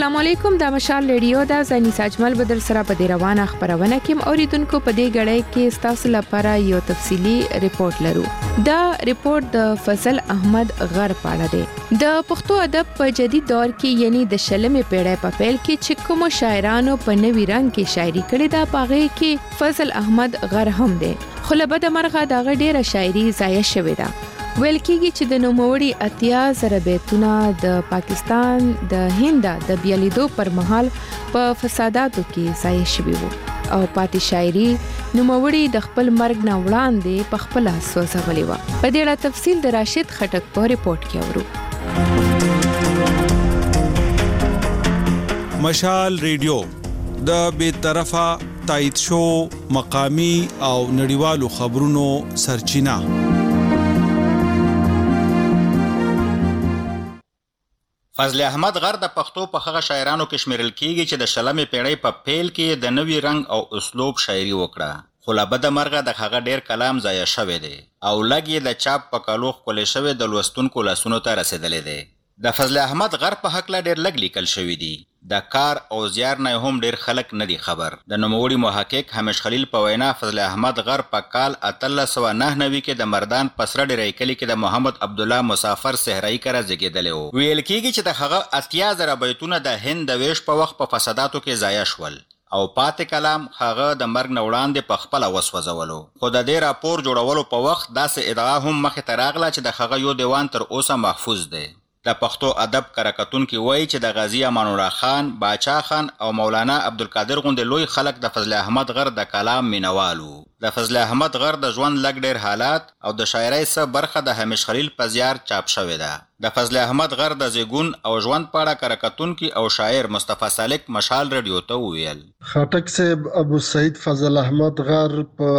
السلام علیکم د مشال ریډیو د زنی ساجمل بدر سره په دې روانه خبرونه کې اوریدونکو په دې غړې کې تاسو لپاره یو تفصیلی ریپورت لرو. دا ریپورت د فضل احمد غر پاړه دی. د پښتو ادب په جدید دور کې یعنی د شلمې پیړۍ په پیل کې چې کوم شاعرانو په نوی رنگ کې شاعري کړې ده پاغه کې فضل احمد غر هم دی. خو له بده مرغه دا ډیره شاعري ضایع شوې ده. ویل کېږي چې د نوموړي اتیا زره بیتونه د پاکستان د هند د بیالیدو پر مهال په فساداتو کې ضایع شوي وو او پاتې شاعري نوموړي د خپل مرګ نه وړاندې په خپل سوځولې وه. په دې اړه تفصیل د راشد خټک په ریپورت کې اورو. مشال ریډیو د بې طرفه تایید شو مقامی او نړیوالو خبرونو سرچینه. فضل احمد غر د پښتو په هغه شاعرانو کې شمیرل کیږي چې د شلمې پیړۍ په پیل کې د نوي رنگ او اسلوب شاعري وکړه. خو له بده مرغه د هغه ډیر کلام ضایع شوی دی او لږ د چاپ په کالو ښکلی شوی د لوستونکو لاسونو ته رسیدلی دی. د فضل احمد غر په هکله ډیر لږ لیکل شوي دي. د کار او زیار نه هم ډیر خلک نه دي خبر. د نوموړي محقق همیش خلیل په وینا فضل احمد غر په کال 1899 کې د مردان په سره ډیری کلي کې د محمد عبدالله مسافر صحرایي کره زیږیدلی و. ویل کېږي چې د هغه اتیا زره بیتونه د هند د ویش په وخت په فساداتو کې ضایع شول او پاتې کلام هغه د مرګ نه وړاندې په خپله وسوځولو. خو د دې راپور جوړولو په وخت داسې ادعا هم مخې ته راغله چې د هغه یو دیوان تر اوسه محفوظ دی. د پښتو ادب کره کتونکي وایي چې د غازي امان الله خان، باچا خان او مولانا عبدالقادر غوندې لوی خلک د فضل احمد غر د کلام مینوالو. د فضل احمد غر د ژوند لږ ډیر حالات او د شاعرۍ څه برخه د همیش خلیل په زیار چاپ شوې ده. د فضل احمد غر د زیګون او ژوند په اړه کره کتونکي او شاعر مصطفی سالک مشال ریډیو ته وویل. خټک صاحب ابو سعید فضل احمد غر په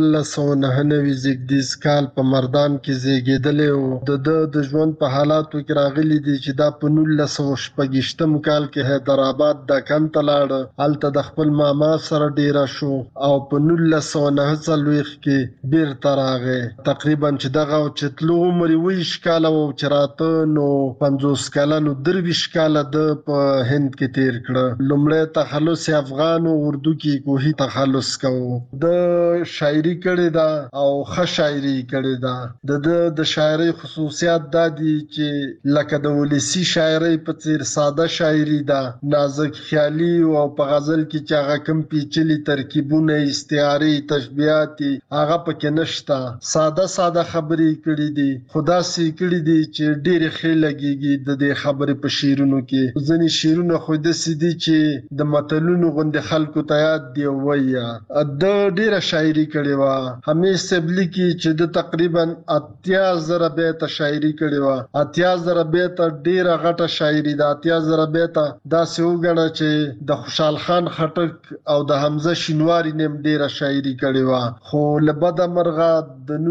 1899 زیږدیز کال په مردان کې زیږیدلی و. د ژوند په حالاتو کې راغلی دي چې دا په 1926 کال کې حیدرآباد د کن ته لاړه. هلته د خپل ماما سره ډیره شو او په 1949 کې بیرته راغی. تقریبا چې دغه چې تلو عمر یې 20 کاله و چې راته نو 50 کلنو 23 کاله د په هند کې تیر کړه. لومړی تخلص افغان او اردو کې کوهي تخلص کوو. د شاعري کړې ده او ښه شاعري کړې ده. د شاعري خصوصیات دا دي چې لکه د ولسی شاعري په څیر ساده شاعري ده، نازک خیالي او په غزل کې چې هغه کم پیچلي ترکیبونه، استعاري، تشبیهات هغه پکې نشته. ساده خبرې کړې دي. خدا سي کړې دي چې ډېر ښه لګيږي د دې خبرې په شعرونو کې. ځینې شعرونه خو داسې دي چې د متلونو غوندې خلکو ته یاد دي وایي. د ډېره شاعري کړې وه. همیش صاحب لیکي چې د تقریبا 80,000 بیته شاعري کړې وه. 80,000 بیته ډېره غټه شاعري ده. 80,000 بیته داسې وګڼه چې د خوشحال خان خټک او د حمزه شینواري نیم ډېره شاعري کړې وه. خو له بده مرغه د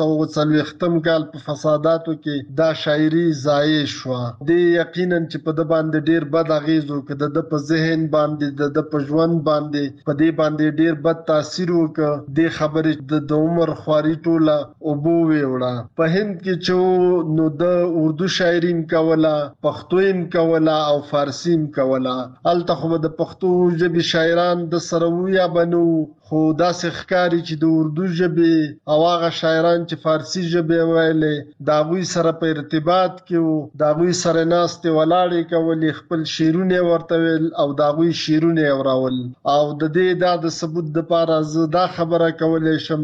1940 کال په فساداتو کې دا شاعري ضایع شوه. د یقینا چې په د باندې ډیر بد اغیز وکړ، د په ذهن باندې د په ژوند باندې په دې باندې ډیر بد تاثیر وکړ. د خبرې د عمر خواري ټوله اوبو ویوړه. په هند کې چې نو د اردو شاعري کوله، پښتو کوله او فارسی کوله. هلته خو د پښتو ژبې شاعران د سره ویا بنو، خو داسې ښکاري چې د اردو ژبې او هغه شاعران چې فارسی ژبې ویلې د هغوی سره په ارتباط کې وو، د هغوی سره ناستې ولاړې کولې، خپل شعرونه ورته ویل او د هغوی شعرونه اورول. او د دې دا د ثبوت دپاره زه دا خبره کولی شم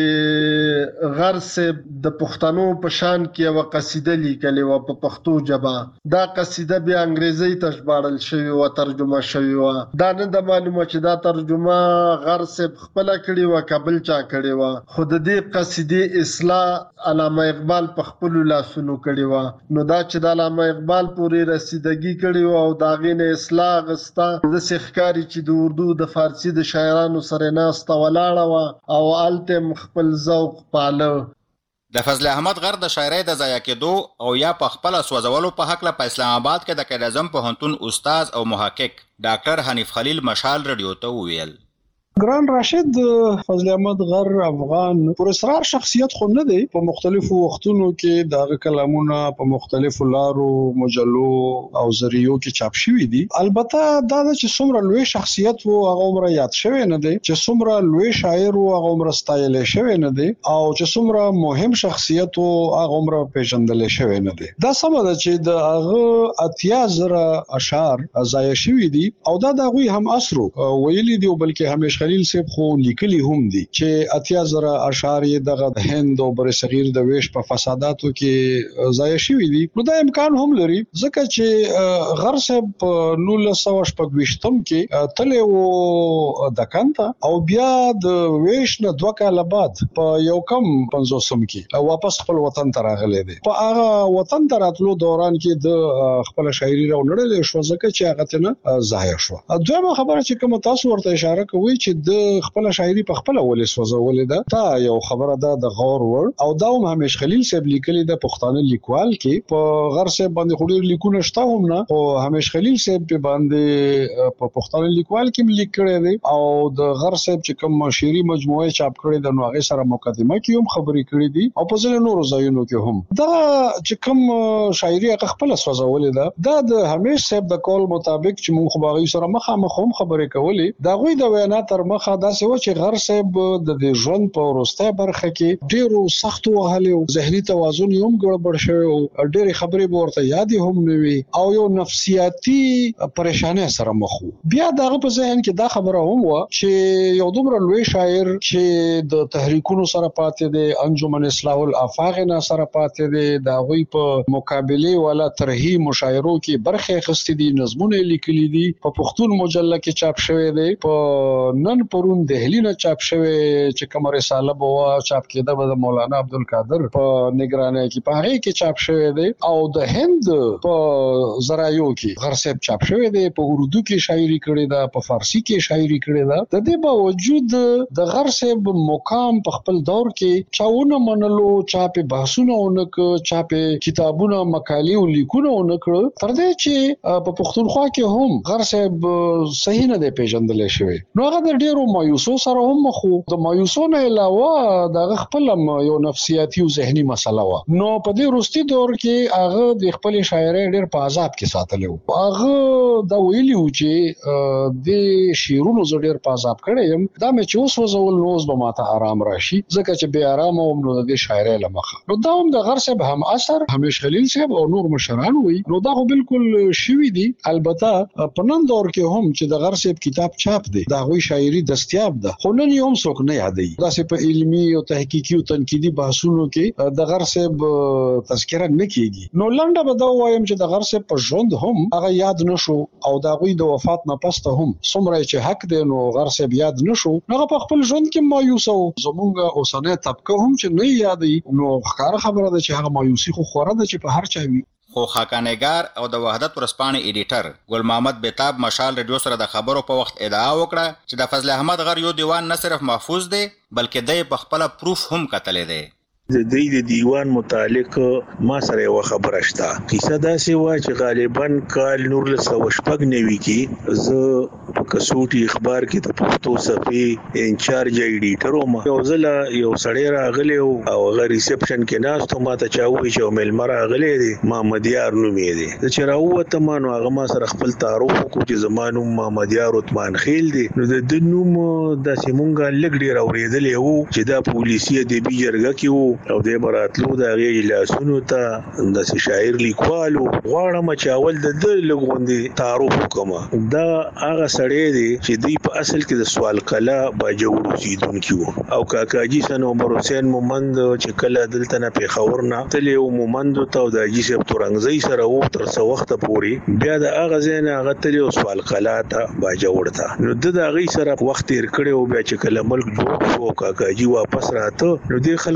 چې غر صاحب د پښتنو په شان کې یوه قصیده لیکلې وه په پښتو ژبه. دا قصیده بیا انګریزۍ ته ژباړل شوې وه، ترجمه شوې وه. دا نه ده معلومه چې دا ترجمه غر صاحب خپله کړې وه که بل چا کړې وه. خو د دې قصیدې اصلاح علامه اقبال په خپلو لاسونو کړې وه. نو دا چې د علامه اقبال پورې رسیدګي کړې وه او د هغې نه اصلاح اخیسته، داسې ښکاري چې د اردو د فارسي د شاعرانو سره ناسته ولاړه وه او هلته یې خپل ذوق پاله. د فضل احمد غر د شاعرۍ د ضایع کېدو او یا په خپله سوځولو په هکله په اسلام آباد کې د قائد اعظم پوهنتون استاد او محقق ډاکټر حنیف خلیل مشال ریډیو ته وویل. ګران راشد فضل احمد غر افغان پر اصرار شخصیت خو نه دی، په مختلفو وختونو کې دغه کلامونه په مختلفو لارو مجلو او ذریعو کې چاپ شوي دي. البته دا چې څومره لوی شخصیت وو هغه عمره یاد شوی نه دی، چې څومره لوی شاعر وو هغه عمره ستایل شوی نه دی، او چې څومره مهم شخصیت وو هغه عمره پیژندل شوی نه دی. دا سم ده چې د هغه 80,000 اشعار ضایع شوي دي او دا د هغوی هم اثر ویلي دي، بلکې همیش خلیل صاحب خو لیکلي هم دي چې 80,000 اشعار یې دغه هند او بر صغیر د ویش په فساداتو کې ضایع شوي دي. نو دا امکان هم لري ځکه چې غر صاحب په 1926 کې تللی و دکن ته او بیا د ویش نه 2 کاله بعد په یو کم 50 کې واپس خپل وطن ته راغلی دی. په هغه وطن ته راتلو دوران کې د خپل شاعري راوړل شو ځکه چې هغه ته ضایع شو. دویمه خبره چې کوم تاسو ورته اشاره کوي چې د خپل شاعري په خپل ولې سوځولې ده، دا یو خبره ده د غور ور او دا هم همیش خلیل صاحب لیکلي د پښتانه لیکوال کې په غر صاحب باندې خوري لیکونه شته هم نه، او همیش خلیل صاحب په باندې په پښتانه لیکوال کې لیک کړی دی او د غر صاحب چې کوم شعري مجموعه چاپ کړی د نو هغه سره مقدمه کې هم خبرې کړې دي او په ځینو نورو ځایونو کې هم دا چې کوم شاعري هغه خپل سوځولې ده. دا د همیش صاحب د کول مطابق چې موږ باغی سره مخامخ هم خبرې کولې، دا غوي د وینا تر مخه دا څه و چې غر صاحب د ژوند په ورسته برخه کې ډیرو سخت وهلي او ذهني توازن یې هم ګډوډ شوی او ډېرې خبرې به ورته یادې هم نه وي او یو نفسیاتي پریشانه سره مخ وو. بیا دغه په ذهن کې دا خبره هم و چې یو دومره لوی شاعر چې د تحریکونو سره پاتې دی، انجمن اصلاح الافاق نه سره پاتې دی، دا غوي په مقابله ولا ترهی مشاعرو کې برخه اخستې دي، نظمونه لیکلي دي، په پښتون مجله کې چاپ شوی دی، په نن پرون دهلی نه چاپ شوی چې کوم رساله بوا چاپ کېده د مولانا عبدالقادر په نگرانۍ کې په هغه کې چاپ شوی دی او د هند په ذرایو کې غر صاحب چاپ شوی دی، په اردو کې شاعري کړې ده، په فارسی کې شاعري کړې ده. د دې باوجود د غر صاحب مقام په خپل دور کې چاونه منلو، چاپ بحثونه ونک، چاپ کتابونه مقالې او لیکونه ونک، تر دې چې په پښتونخوا کې هم غر صاحب صحیح نه دی پیژندل شوی. نو هغه د ډیرو مایوسو سره هم مخ وو. د مایوسو نه علاوه د خپل یو نفسیاتي او ذهني مسله و. نو په دې وروستي دور کې هغه د خپل شاعرۍ ډیر په عذاب کې ساتلی وو. هغه دا ویلی و چې د شعرونو زه ډیر په عذاب کړی یم، دا مې چې اوس وزول نو اوس به ماته آرام راشي ځکه چې بې آرامه وم نو د دې شاعرۍ له مخه. نو دا هم د غر صاحب هم اثر همیش خلیل صاحب او نور مشران وي. نو دا خو بالکل شوي دي. البته په نن دور کې هم چې د غر صاحب کتاب چاپ دی، دا غوي شاعري دستیاب ده، خو نن یې هم څوک نه یادوي. داسې په علمي او تحقیقي او تنقیدي بحثونو کې د غر صاحب تذکره نه کیږي. نو لنډه به دا وایم چې د غر صاحب په ژوند هم هغه یاد نشو او دا غوي د وفات نه پسته هم څومره چې حق دی نو غر صاحب یاد نشو. هغه په خپل ژوند کې مایوس او زمونږ اوسنۍ طبقه هم چې نه یادي، نو ښکاره خبره ده چې هغه مایوسي خو خوره ده چې په هر چا وي. خو خاکانګار او د وحدت ورسپانې ایډیټر ګل محمد بیتاب مشال رادیو سره د خبرو په وخت ادعا وکړه چې د فضل احمد غر یو دیوان نه صرف محفوظ دی بلکې د په خپل پروف هم کتلې دی. د دې دیوان متعلق ما سره یو خبره شته. قصه داسې و چې غالبا کال 1990 کې زه په کسوټي اخبار کې د پښتو صفحې انچارج ایډیټر وم. یو ځل یو سړی راغلی او هغه ریسپشن کې ناست و، ما ته چا وویل چې مېلمه راغلی دی، محمدیار نوم یې دی. چې راووتم نو هغه ما سره خپل تعارف وکړو چې زما نوم محمدیار عثمان خیل دی. نو د ده نوم داسې مونږ لږ ډېر اورېدلی وو چې دا پولیسي ادبي جرګه کې وو او د براتلو د هغې اجلاسونو ته داسې شاعر لیکوالو غواړم چې اول د ده لږ غوندې تعارف وکړم. دا هغه سړی دی چې دوی په اصل کې د سوال قلعه باجوړ اوسېدونکي وو او کاکاجي سن عمر حسین مومند چې کله دلته نه پېښور نه تللی و مومندو ته او د حاجي صاحب تورنګزۍ سره و تر څه وخته پورې، بیا د هغه ځای نه هغه تللی و سوال قلعه ته باجوړ ته. نو ده د هغې سره وخت تېر کړی و. بیا چې کله ملک جوړ شو او کاکاجي واپس راته نو دې خلکو سره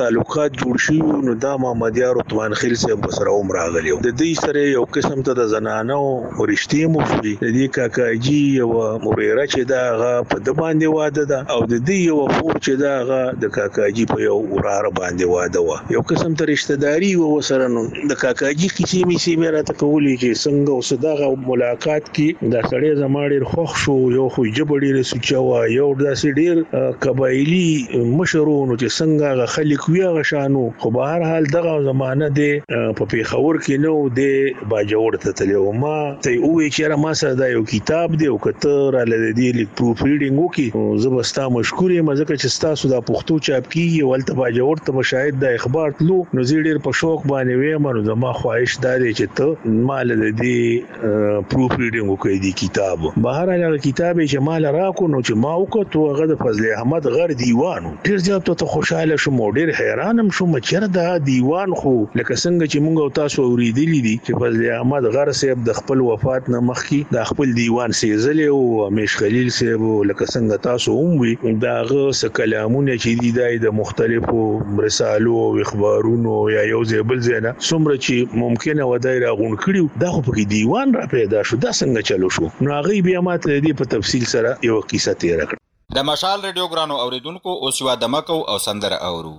تعلقات جوړ شي نو دا محمدیار عثمان خیل صاحب سره عمر راغلی د دې سره یو قسم ته د زنانو ورشتي مو شوي د دې کاکاجي یو موريره چې دا غا په د باندې واده ده او د دې یو فور چې دا غا د کاکاجي په یو وراره باندې واده و یو قسم ته رشتہ داری و سره نو د کاکاجي کیسې می سي مې راته کولې چې څنګه اوس دغه ملاقات کې دا سړی زماړي خوښ شو یو خو جبړي رسوچوا یو داسې ډیر قبایلی مشرونو چې څنګه خلک وی غشانو خو به هر حال دغه زمانه د په پیښور کې نو د باجوړ ته تلو ما ته وی چې ما سره دا یو کتاب دی او کتر ال دې لیک پروف ریډینګ وکي زبستا مشکور یم ځکه چې تاسو دا پښتو چاپ کیږي ولته باجوړ ته شاید د اخبار تلو نو زیډر په شوق باندې وې مرو زما خواهش دا دی چې ته مال د دې پروف ریډینګ وکړي دی کتاب بهر هغه کتاب چې مال راکو نو چې ما وکړو هغه د فضل احمد غر دیوانو ډیر ځات ته خوشاله شوم ډیر حیرانم شوم چې دا دیوان خو لکه څنګه چې موږ تاسو اوریدلی دي چې فضل احمد غر صاحب د خپل وفات نه مخکې د خپل دیوان سیزل او همیش خلیل صاحب لکه څنګه تاسو هم وی داغه س کلامونه چې دی د مختلفو رسالو او اخبارونو یا یو ځبل زنه څومره چې ممکنه ودای راغون کړیو دا خو په دیوان را پیدا شو دا څنګه چلو شو نو هغه بیا ماته دې په تفصیل سره یو قصه تیر کړ د مشال ریډیو ګرانو اوریدونکو اوس یو دمکو او سندره اورو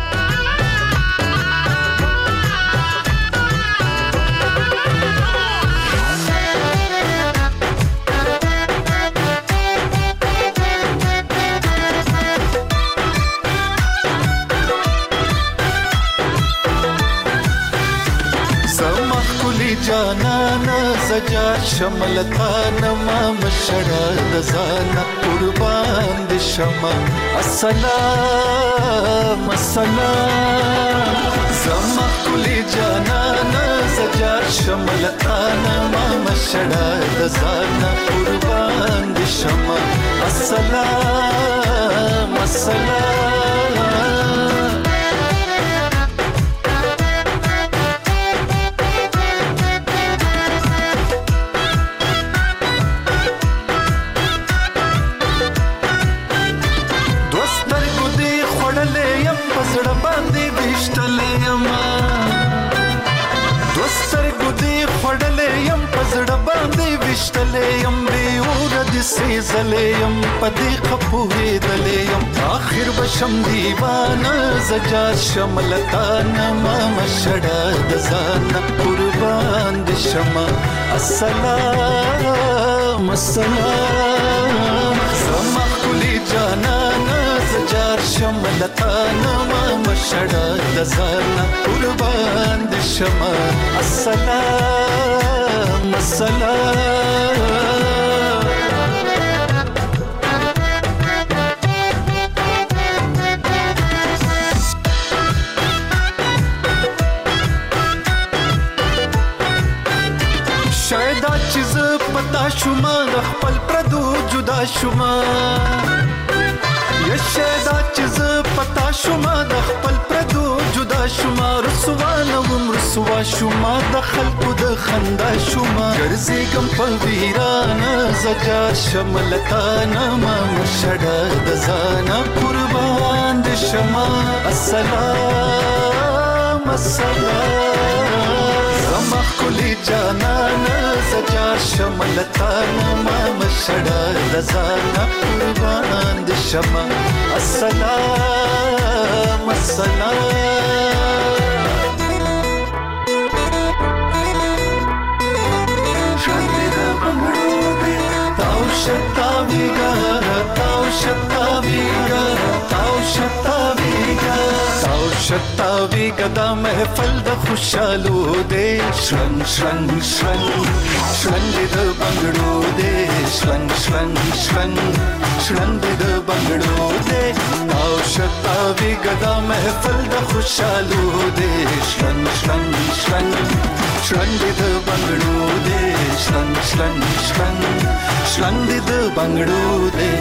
جانانا سجا شملتانا ما مشڑا دزانا قربان دی شما السلام السلام زما کلی جانانا سجا شملتانا ما مشڑا دزانا قربان دی شما السلام السلام وشتلیم بیور د سیزلیم پدې خپوهې دلیم آخر بشم دیوانه زجا شملتان ما مشړه د ځان قربان د شمه السلام السلام زما کلی جانانه زجا شملتان ما مشړه د ځان قربان د شمه السلام السلام شاید چیز پتا شوما د خپل پردو جدا شوما یا شاید چیز پتا شوما د خپل پردو جدا شوما رسوا نوم رسوا شوما د خلقو د خندا شوما ګرځېږم په ویرانه زجا شملتانه ما مشړه د ځانه قربان د شما السلام السلام زما کلی جانانه زجا شملتانه ما مشړه د ځانه قربان د شما السلام السلام شتاویگا تاو شتاویگا تاو شتاویگا تاو شتاویگا دا محفل د خوشالو دے شرنگ شرنگ شرنگ شرنگ د بنگړو دے شرنگ شرنگ شرنگ شرنگ د بنگړو دے تاو شتاویگا دا محفل د خوشالو دے شرنگ شرنگ شرنگ شرنگ د بنگړو دے شرنگ شرنگ شرنگ شرنگ د بنگړو دے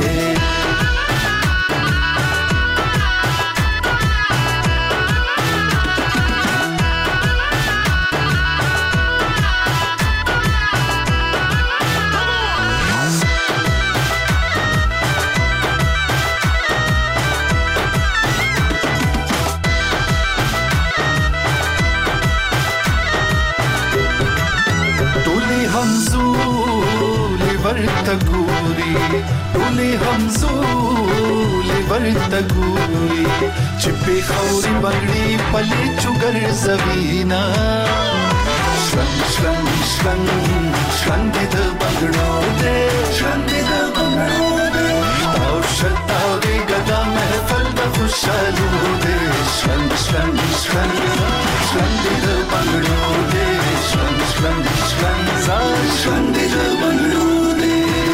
ورته ګوري ټولې همزولې ورته ګوري چې پېښوري بنګړي پلې چوګر زوینا شرنګ شرنګ شرنګ شرنګ د بنګړو دې شرنګ د بنګړو دې تاو شتاوي ګدا محفل د خوشالو دې شرنګ شرنګ شرنګ شرنګ د بنګړو دې شرنګ شرنګ شرنګ شرنګ د بنګړو دې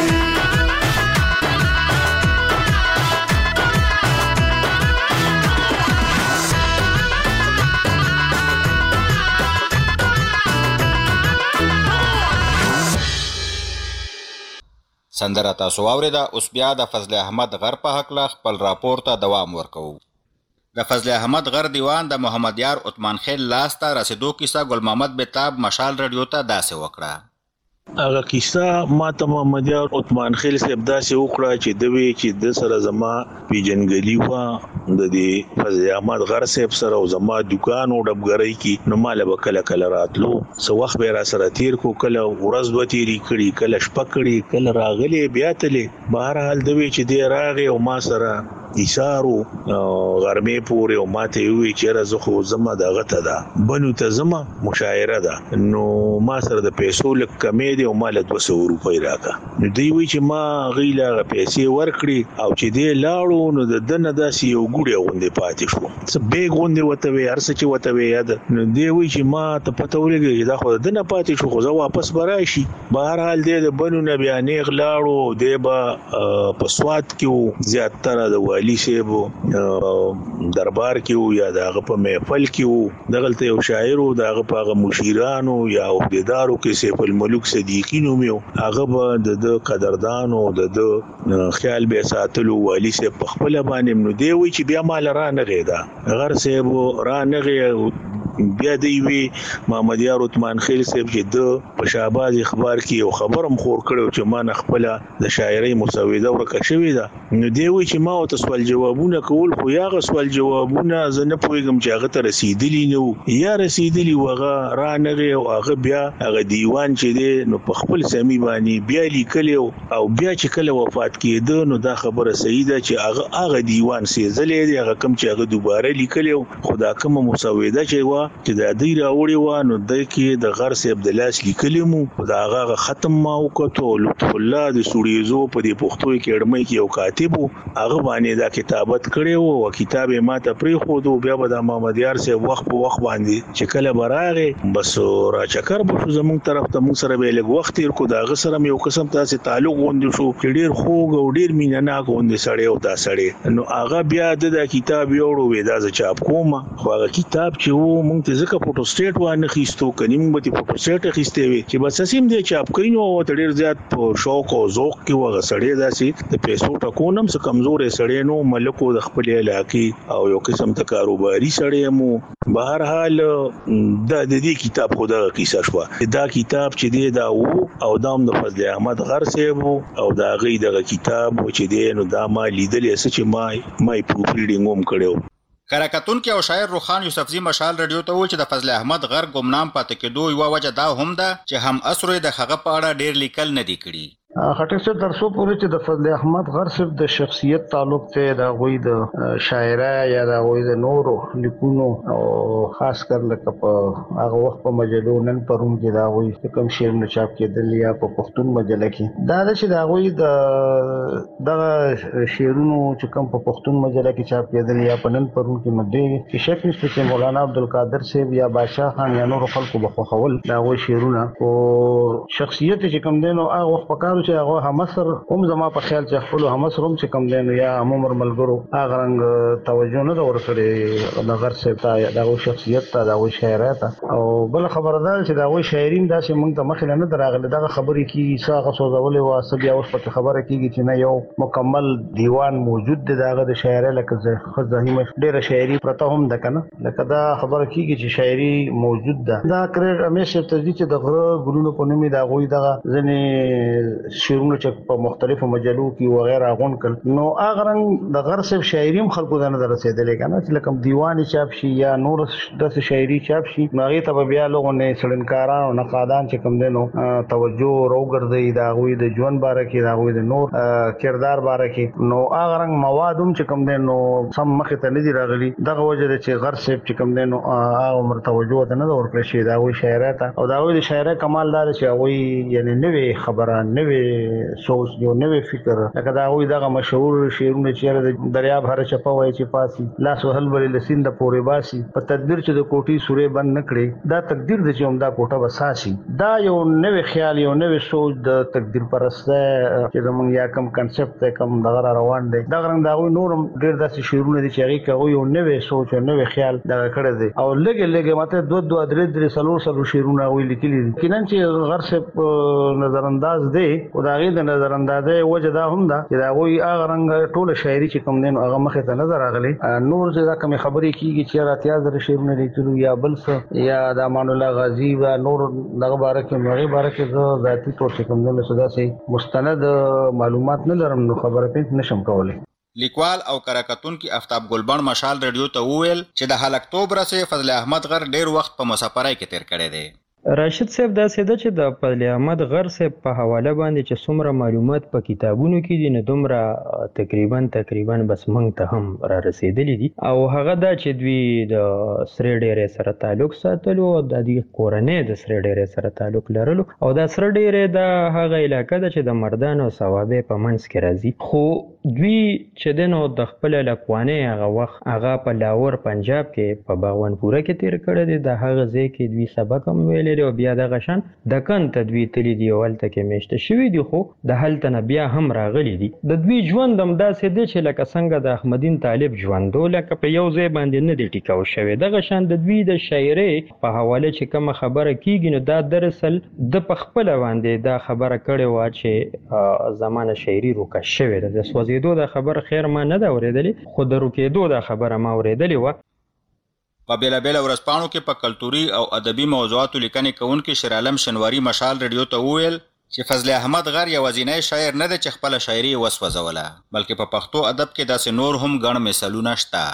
سندره تاسو واوریده. اوس بیا د فضل احمد غر په حق له خپل راپور ته دوام ورکوو. د فضل احمد غر دیوان د محمد یار عثمان خیل لاس ته رسیدو کیسه ګل محمد بیتاب مشال رادیو ته داسې وکړه. هغه کیسه ما ته محمد یار عثمان خیل صاحب داسې وکړه چې دوی چې د سره زما پیجنګلی و د دې فضل احمد غر صاحب سره او زما دکان او ډبګرۍ کې نو مال به کله راتلو سو وخت به را سره تیر کو کله ورځ دوه تیری کړي کله شپه کړي کله راغلي بیا تلې بهر حال دوی چې دی راغی او ما سره ایثارو غرمه پورې او ماته وی چې راز خو زما دغه ته ده بنو ته زما مشاعره ده نو ما سره د پیسو لک کمې دی او مال 200 روپۍ راکا نو دی وی چې ما غیلا پیسې ورکړي او چې دی لاړو نو د دنه داسې یو ګوډه غوندې پاتې شو څه بیگ غوندې وته وی هر څه چې وته وی یاد نو دی وی چې ما ته پته ولګي دا خو د دنه پاتې شو خو زه واپس براشي بهر حال دی د بنو نه بیا نه غلاړو دی با پسوات کې زیاتره د والی سیبو دربار کې یا دغه په محفل کې دغلته یو شاعر او دغه په مشیرانو یا عہدیدارو کې سیف الملک صدیقی نوم یو هغه د قدردان او د خیال به ساتلو والی سیب په خپل باندې نو دی وی چې بیا مال را نه غیدا غر سیب را نه غی بیا دی وی محمد یار عثمان خیل صاحب چې د په شهباز اخبار کې یو خبرم خور کړو چې ما نه خپل د شاعرۍ مسوده ورکه شوې ده نو دی وی چې ما او سوال جوابونه کول خو یاغه سوال جوابونه زه نه پوهیږم چې هغه ته رسیدلی نو یا رسیدلی وغه را نه او هغه بیا هغه دیوان چې دی نو په خپل سمي باندې بیا لیکل او بیا چې کله وفات کېده نو دا خبره صحیح ده چې هغه دیوان سیزلې دی هغه کم چې هغه دوباره لیکل خدا کوم مسوده چې وا چې د دې راوړي و نو د کې د غر صاحب د لاس لیکلمو دا هغه ختم ما وکړو لطف الله د سوریزو په دې پښتو کې اړمې کې یو کاتب هغه باندې دا کتابت کړي او کتاب ما ته پری خو دو بیا به د محمد یار صاحب وخت په وخت باندې چې کله براغه بس را چکر به زمون طرف ته مون سره به لګ وخت تیر کو دا غسر یو قسم تاسو تعلق غوند شو ډیر خوږ او ډیر مینناک غوند سړی او دا سړی نو هغه بیا د کتاب یوړو وې دا چاپ کوم خو هغه کتاب چې وو مونږ ته ځکه فوټو سټیټ وانه خيستو کني مونږ به فوټو سټیټ خيسته وي چې بس سیم دې چاپ کړینو او ډیر زیات په شوق او ذوق کې وغه سړی داسي د پیسو ټکونم څه کمزورې سړی نو ملکو د خپل علاقې او یو قسم ته کاروباري سړی مو بهر حال د دې کتاب خو دا کیسه شو دا کتاب چې دی دا وو او دام د فضل احمد غر صاحب او دا غي دغه کتاب چې دی نو دا ما لیدلې څه چې ما پروف ریډینګ هم کړو کراکتون کې او شاعر روخان یوسفزی مشال رادیو ته و چې د فضل احمد غر ګمنام پاتې کېدو یو وجه دا هم ده چې هم اسره د خغه په اړه ډیر لیکل نه دی کړی خټک صاحب درسو پورې چې د فضل احمد غر صاحب د شخصیت تعلق ته دا غوي د شاعرای یا دا غوي د نورو لیکونو او خاص کر لکه په هغه وخت په مجلو نن پروم کې دا غوي کوم شعر نو چاپ کېدل یا په پښتون مجله کې دا چې دا غوي د شعرونو چې کوم په پښتون مجله کې چاپ کېدل یا په نن پروم کې مده کې شک نشته چې مولانا عبدالقادر صاحب یا بادشاہ خان یا نور خلکو بخښول دا غوي شعرونه او شخصیت چې کوم دینو هغه وخت په چې هغه همسر هم زما په خیال چې خپل همسر هم چې کم دین یا عمر ملګرو هغه رنګ توجه نه ورکړي نظر سره تا دا شخصیت ته دا شاعرات او بل خبردار چې دا شاعرین داسې موږ ته مخه نه دراغله دا خبرې کی ساغه سوزول او سبیا اوس په خبره کیږي چې نه یو مکمل دیوان موجود دی داغه د شاعر لکه خزاهیمه ډیره شاعري پرته هم ده کنه لکه دا خبره کیږي چې شاعري موجود ده دا کړه همیشه ته چې د غره ګلونو په نومي دا غوي دغه ځنې شعرونه چې په مختلفو مجلو کې وغیرہ غون کړ نو هغه رنګ د غر صاحب شاعري هم خلکو ته نه رسیدلې کنه چې لکه دیوان چاپ شي یا نور د شاعري چاپ شي هغه ته بیا لوګونه سړنکاران او نقادان چې کوم دینو توجه راوګرځي دا غوي د ژوند باره کې دا غوي د نور کردار باره کې نو هغه رنګ مواد هم چې کوم دینو سم مخ ته نه دی راغلي دغه وجه چې غر صاحب چې کوم دینو هغه عمر توجه ته نه ورکړي شي دا غوي شاعرات او دا غوي د شاعر کمال دار چې غوي یعنی نوې خبره نوې سوچ یو نوې فکر لکه دا غوي دغه مشهور شعرونه چې د دریاب هر چپا وای چې پاسي لاس وهل بل لسین د پورې باسي په تدبیر چې د کوټي سورې بند نکړي دا تقدیر د چې همدا کوټه وساسي دا یو نوې خیال یو نوې سوچ د تقدیر پرسته چې زمون یا کم کنسپټ کم دغه روان دي دا غرنګ دا غوي نورم ډېر داسې شعرونه دي چې هغه کوي یو نوې سوچ او نوې خیال دا کړی دی او لګي ماته دوه درې سلور شعرونه وی لیکلي دي کینن چې غر څه نظر انداز دی او دا غي د نظر اندازې وجه دا هم دا چې دا غوي هغه رنګ ټوله شاعري چې کوم دین هغه مخه ته نظر راغلي نور چې دا کوم خبرې کیږي چې راتیا در شعرونه لیکلو یا بل څه یا د امان الله غازی و نور دغه باره کې مغه باره کې ذاتی طور چې کوم دین صدا سي مستند معلومات نه لرم نو خبره پېښ نشم کولای لیکوال او کراکتون کې آفتاب ګلبن مشال رادیو ته وویل چې د حال اکتوبر سه فضل احمد غر ډیر وخت په مسافرای کې تیر کړی دی راشد صاحب دا سیده چې د فضل احمد غر صاحب په حواله باندې چې څومره معلومات په کتابونو کې دي نو دومره تقریبا بس موږ ته هم را رسیدلی دي او هغه دا چې دوی د سره ډیرې سره تعلق ساتلو او د دې کورنۍ د سره ډیرې سره تعلق لرلو او دا سره ډیرې د هغه علاقې ده چې د مردانو او ثوابه په منځ کې راځي خو دوی چې دنو د خپل لکوانه هغه وخت هغه په لاهور پنجاب کې په باغوانپوره کې تیر کړی دی د هغه ځای کې دوی سبق هم ویلي او بیا د غشن د کن تدوی تلی دی ولته کې میشته شوی دی خو د هلته نه بیا هم راغلی دی د دوی ژوند هم داسې دی چې لکه څنګه د احمدین طالب ژوندو لکه په یو ځای باندې نه دی ټیکاو شوی د غشن د دوی د شاعري په حواله چې کوم خبره کیږي نو دا دراصل د پخپل باندې دا خبره کړي وا چې زمانه شاعري روکه شوی د سوځیدو د خبر خیر ما نه دا اوریدلې خو د روکېدو د خبره ما اوریدلې و په بیلابیل ورځپاڼو کې په کلتوري او ادبي موضوعاتو لیکنې کوونکي شیر عالم شنواری مشال رادیو ته وویل چې فضل احمد غر یوازینی شاعر نه دی چې خپل شاعري وسوځوله بلکې په پښتو ادب کې داسې نور هم ګڼ مثالونه شته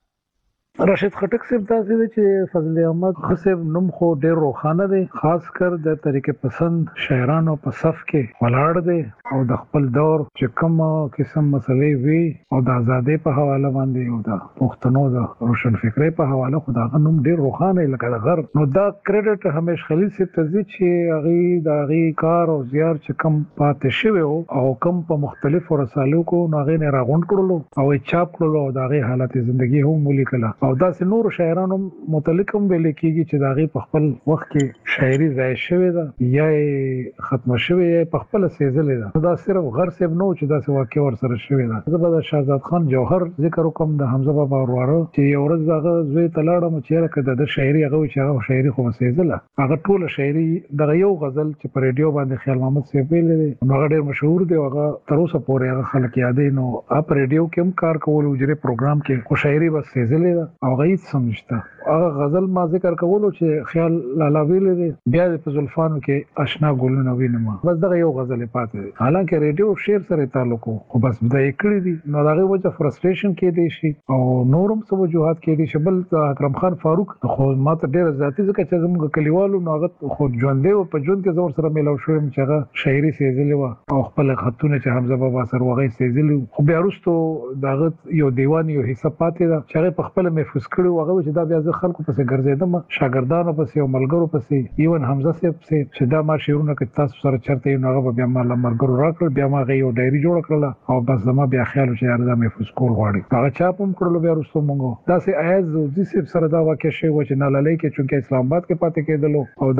راشد خټک صاحب تاسو چې فضل احمد صاحب نوم خو ډیر روښانه دی خاص کر د طریقې پسند شاعرانو په صف کې ولاړ دی او د خپل دور چې کوم قسم مسلې وي او د ازادۍ په حواله باندې او د پښتنو د روشن فکرۍ په حواله خو دا نوم ډیر روښانه لکه د غر نو دا کریډټ همیش خلیل صاحب ته دي چې هغه د هغه کار او زیار چې کوم پاتې شوی او کوم په مختلفو رسالو کو نو هغه نه راغونډ کړلو او چاپ کړلو او د هغه حالت ژوندۍ هم ولیکله او داسې نور شاعرانو متعلق هم ویل کېږي چې داغه په خپل وخت کې شاعري ځای شوی ده یا ختم شوی یا په خپل سیزلې ده دا صرف غر صاحب نو چې داسې واقع ور سره شوی ده زبر شهزاد خان جوهر ذکر وکم د حمزه بابا ورواره چې یو ورځ دغه زوی تلاړم چې راکړه د شاعري هغه چې شاعري خو سیزله هغه ټول شاعري دغه یو غزل چې په ریډیو باندې خیال محمد صاحب ویل دي نو هغه ډیر مشهور دی هغه تر اوسه پورې هغه خلک یادې نو اپ ریډیو کې هم کار کول او جری پروګرام کې خو شاعري بس سیزله ده او غیت سمجھتا هغه غزل ما ذکر کولو چې خیال لالا ویل دي بیا د زلفانو کې آشنا ګلونه وینم بس دغه یو غزل پاتې دي حالانکه ریډیو شعر سره تعلق خو بس بدای کړی دي نو دغه وجه فرستریشن کې دي شي او نورم څه وجوهات کې دي شبل اکرم خان فاروق خو ماته ډیر ذاتی ځکه چې زموږ کلیوالو نو هغه خو ژوندې او په ژوند کې زور سره ملو شوم چې هغه شاعري سیزلی و او خپل خطونه چې حمزه بابا سره وغه سیزلی خو بیا وروسته دغه یو دیوان یو حصہ پاتې ده چې هغه په خپل محفوظ کړو هغه چې دا بیا ځ خلکو پسې ګرځیدم شاګردانو پسې او ملګرو پسې ایون حمزه صاحب چې دا ما شعرونه کې تاسو سره چرته یو هغه بیا ما ملګرو راکړ بیا ما یو ډایری جوړ کړل او بس زما بیا خیال چې یار دا محفوظ کول غواړي هغه چاپم کړل بیا وروسته مونږ دا سه ایاز زوزی صاحب سره دا واقع شوی و چې نه للی کې چې اسلام آباد کې پاتې کېدلو او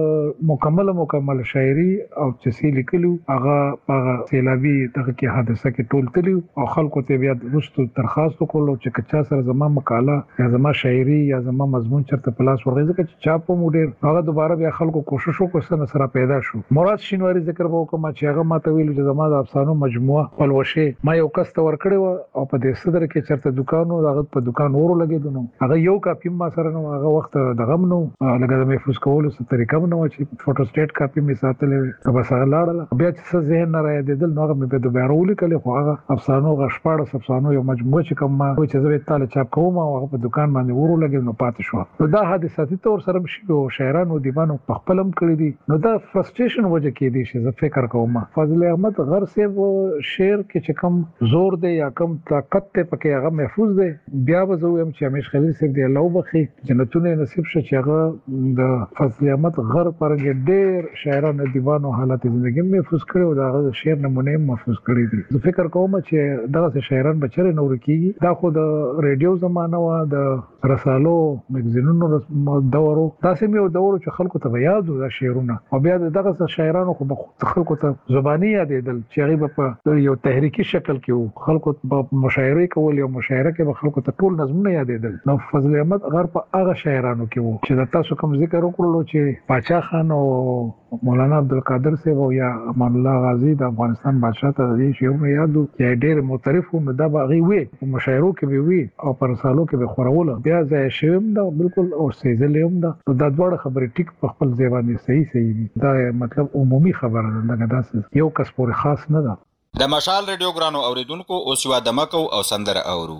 داغه مکمل شاعري او چې لیکلو هغه سیلابي دغه کې حادثه کې ټول تلو او خلکو ته بیا وروسته درخواست وکړو چې کچا سره زما مقاله یا زما شاعري یا زما مضمون چرته پلاس ورغی ځکه چې چاپ مو ډېر هغه دوباره بیا خلکو کوشش وکړ سره پیدا شو. مراد شینواری ذکر وکم چې هغه ماته ویل چې زما د افسانو مجموعه پلوشه ما یو کس ته ورکړی او په دې صدر کې چرته دکانو هغه په دکان ورو لګیدو نو هغه یو کاپی ما سره نو هغه وخت دغه نو لکه د محفوظ کولو څه طریقه نو چې فوټو سټیټ کاپی می ساتلې بس هغه لاړه بیا چې ذهن نه راځي دل نو هغه مې په دوباره ولیکل خو هغه افسانو غشپاړه افسانو یو مجموعه چې کوم ما چې زه به تعالی چاپ کوم او هغه په دکان باندې ورو لګیدو نو پاتې شو. دا حادثاتي تور سره مشي او شاعرانو دیوانو په خپلم کړی دي نو دا فرستریشن وجه کې دي چې زه فکر کوم فضل احمد غر سے شعر کې چې کم زور دی یا کم طاقت ته پکې هغه محفوظ دی. بیا به زه هم چې همیش خلیل صاحب دی الله وبخي جنتونه نصیب شه چې هغه د فضل احمد غر پرګ ډېر شاعرانو دیوانو حالت ژوندۍ محفوظ کړو دا هغه شعر نمونه محفوظ کړی دي. زه فکر کوم چې دغه شاعران بچره نور کیږي دا خو د ریډیو زمانہ وا د رسالو مګزینونو دورو تاسو یو دورو چې خلکو ته یادو دا شعرونه او بیا دغه شاعرانو خو خلکو ته زبانی یادېدل چې هغه په یو تحریکی شکل کې خلکو په مشاعره کول یو مشاعره کې به خلکو ته ټول نظمونه یادېدل. نو فضل احمد غر په هغه شاعرانو کې وو چې تاسو کوم ذکر وکړلو چې پاچا خان او مولانا عبدالقادر صاحب او یا امان الله غازی د افغانستان بادشاہ ته دې شعرونه یادو چې ډېر معترف وو دا به وي په مشاعرو کې به وي او پر رسالو کې به خورول بیا ځای شوم دا بالکل او سیزلیم دا دا ډوړ خبرې ټیک په خپل ځای باندې صحیح دي دا مطلب عمومي خبره ده دا یو کس پورې خاص نه ده. د مشال ریډیو ګرانو اوریدونکو اوس یو دمکو او سندره اورو.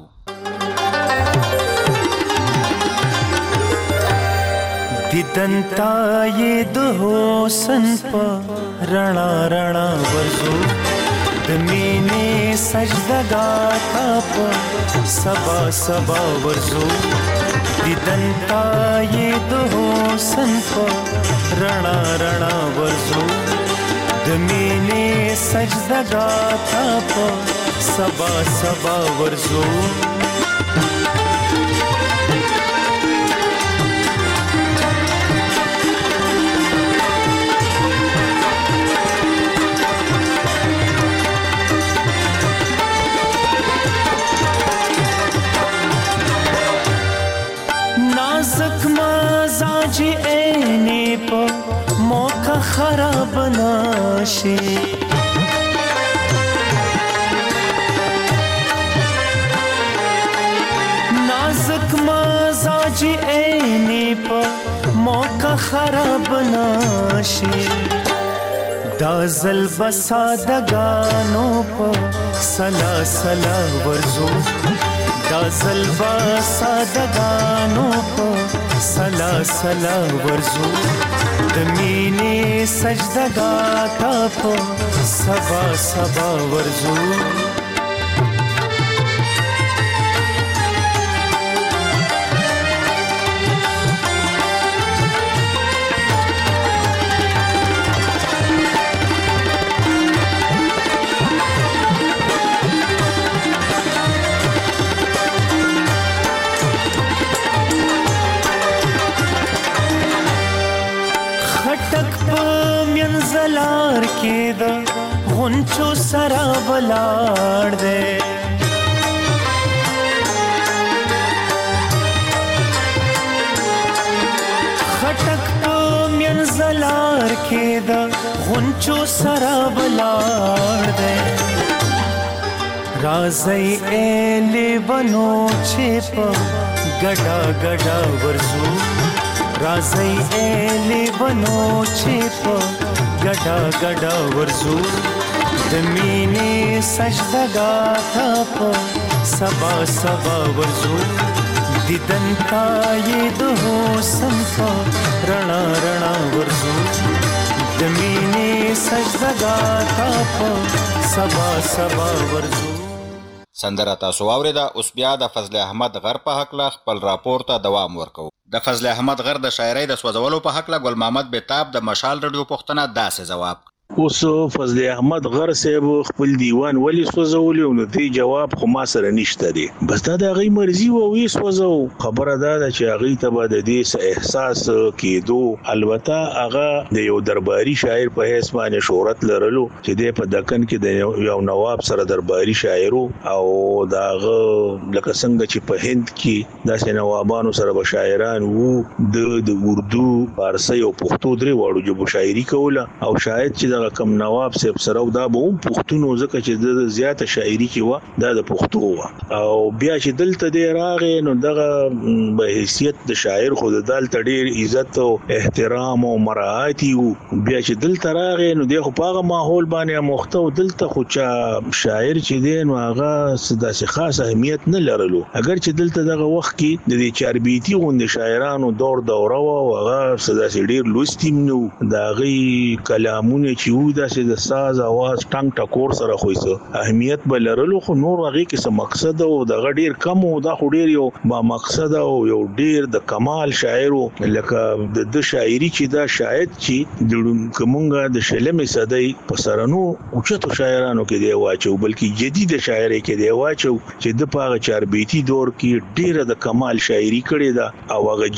دیدنتا یہ د حسن په رڼا رڼا ورزو د مینې سجدګا تا په سبا سبا ورزو دیدنتا یہ د حسن په رڼا رڼا ورزو د مینې سجدګا تا په سبا سبا ورزو مزاج عینی په موقع خراب نشي نازک مزاج عینی په موقع خراب نشي دا زل بسادگانو په سلا سلا ورزو دا زل بسادگانو په سلا سلا ورزو د مینې سجدګا تا په سبا سبا ورزو زلار کې د غونچو سره ولاړ دی خټک په مین زلار کې د غونچو سره ولاړ دی راځي اله بنو چې په ګډا ګډا ورزو راځي اله بنو چې په ګډا ګډا ورزو د مینې سجدګا تا په سبا سبا ورزو دیدن تا یې د حسن په رڼا رڼا ورزو د مینې سجدګا تا په سبا سبا ورزو. سندره تاسو واوریده. اوس بیا د فضل احمد غر په حق خپل راپور ته دوام ورکوو. د فضل احمد غر د شاعرۍ د سوځولو په حق ګل محمد بیتاب د مشال رادیو پښتنه داسې ځواب اوس فضل احمد غر صاحب خپل دیوان ولی سوزول نو دی جواب خو ما سره نشته دی بس دا د غي مرزي و وی سوزو خبره ده چې غي ته به د دې احساس کېدو البته هغه د یو درباري شاعر په حیث باندې شهرت لرلو چې د په دکن کې د یو نواب سره درباري شاعر او داغه لکه څنګه چې په هند کې د نوابانو سره به شاعران وو د اردو فارسی او پښتو درې وړو جبو شاعري کوله او شاید چې کم نواب صاحب سره دا به هم پښتون ځکه چې د زیاته شاعري کې و دا د پښتو و او بیا چې دلته دی راغې نو دغه به حیثیت د شاعر خو د دلته ډیر عزت او احترام او مراعات او بیا چې دلته راغې نو د خو په هغه ماحول باندې مخته او دلته خو چې شاعر چې دی نو هغه داسې خاص اهمیت نه لرلو اگر چې دلته دغه وخت کې د دې چاربیتي غوند شاعرانو دوره و هغه داسې ډیر لوستیم نو دا غي کلامونه چې یو داسې د ساز आवाज ټنګ ټکور سره خوېسه اهمیت بلرلو خو نور هغه کې څه مقصد او د غډیر کم او د خډیر یو با مقصد او یو ډیر د کمال شاعر لکه د شاعري چې دا شاید چې د کومه د شلمې صدای په سرانو اوچتو شاعرانو کې دی واچو بلکې جدید شاعري کې دی واچو چې د پاغه چاربیتي دور کې ډیر د کمال شاعري کړي دا او هغه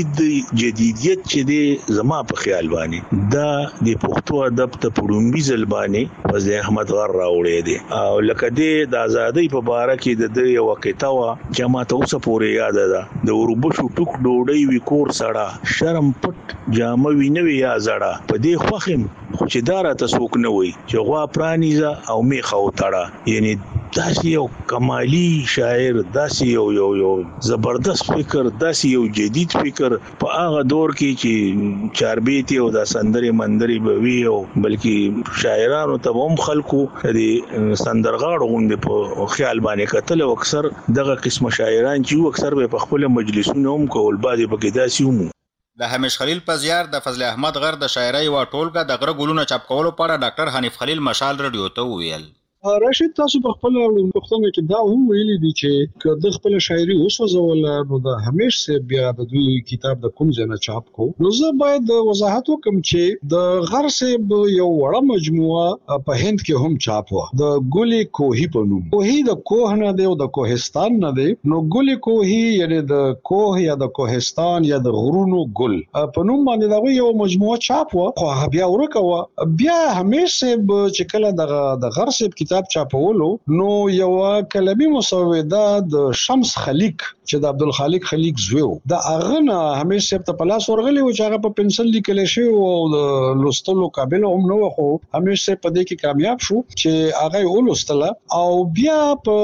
جدیدیت چې دی زما په خیال باندې دا د پښتو ادب ته پړومبي زلبانه فضل احمد غر راوړی دی او لکه د ازادۍ په باره کې د یو کتاب چې ما ته اوسه پورې یاد ده د اوربشو ټوک ډوډۍ وی کور سړه شرم پټ جامه وینوي یا زړه په دې خوخم خو چې دارا ته څوک نه وي چې غوا پرانیزه او میخه وتاړه یعنی داسې یو کمالی شاعر داسې یو زبردست فکر داسې یو جدید فکر په هغه دور کې چې چاربیتي او د سندري مندري بوي او بلکې شاعرانو ته هم خلکو د سندرغاړو غوندې په خیال باندې کتل او اکثر دغه قسم شاعران چې اکثر په خپل مجلسونو هم کول بعضي پکې داسې هم د همیش خلیل په زیار د فضل احمد غر د شاعرۍ و ټولګه د غره ګلونه چاپ کولو په اړه ډاکټر حنیف خلیل مشال رادیو ته ویل راشد تاسو په خپل پښتون کې دا هم ویلي دي چې د خپل شاعري اوسوزول نو د همیش سه بیا د دوی کتاب د کوم ځای نه چاپ کو نو زه باید وضاحت وکم چې د غر سه یو وړه مجموعه په هند کې هم چاپ و د ګولي کوهی په نوم کوهی د کوه نه دی او د کوهستان نه دی نو ګولي کوهی یعنی د کوه یا د کوهستان یا د غرونو ګل په نوم باندې دا یو مجموعه چاپ و خو بیا ورکوه بیا همیش سه چې کله د غر سه کتاب چاپولو نو یو کلمي مسوده د شمس خلیق چې د عبدالخالق خلیق زوی دا اغه همیش سپ ته پلاس ورغلی و چې هغه په پنسل لیکل شي او د لوستلو قابل هم نو خو همیش سپ په دې کې کامیاب شو چې هغه ولوستله او بیا په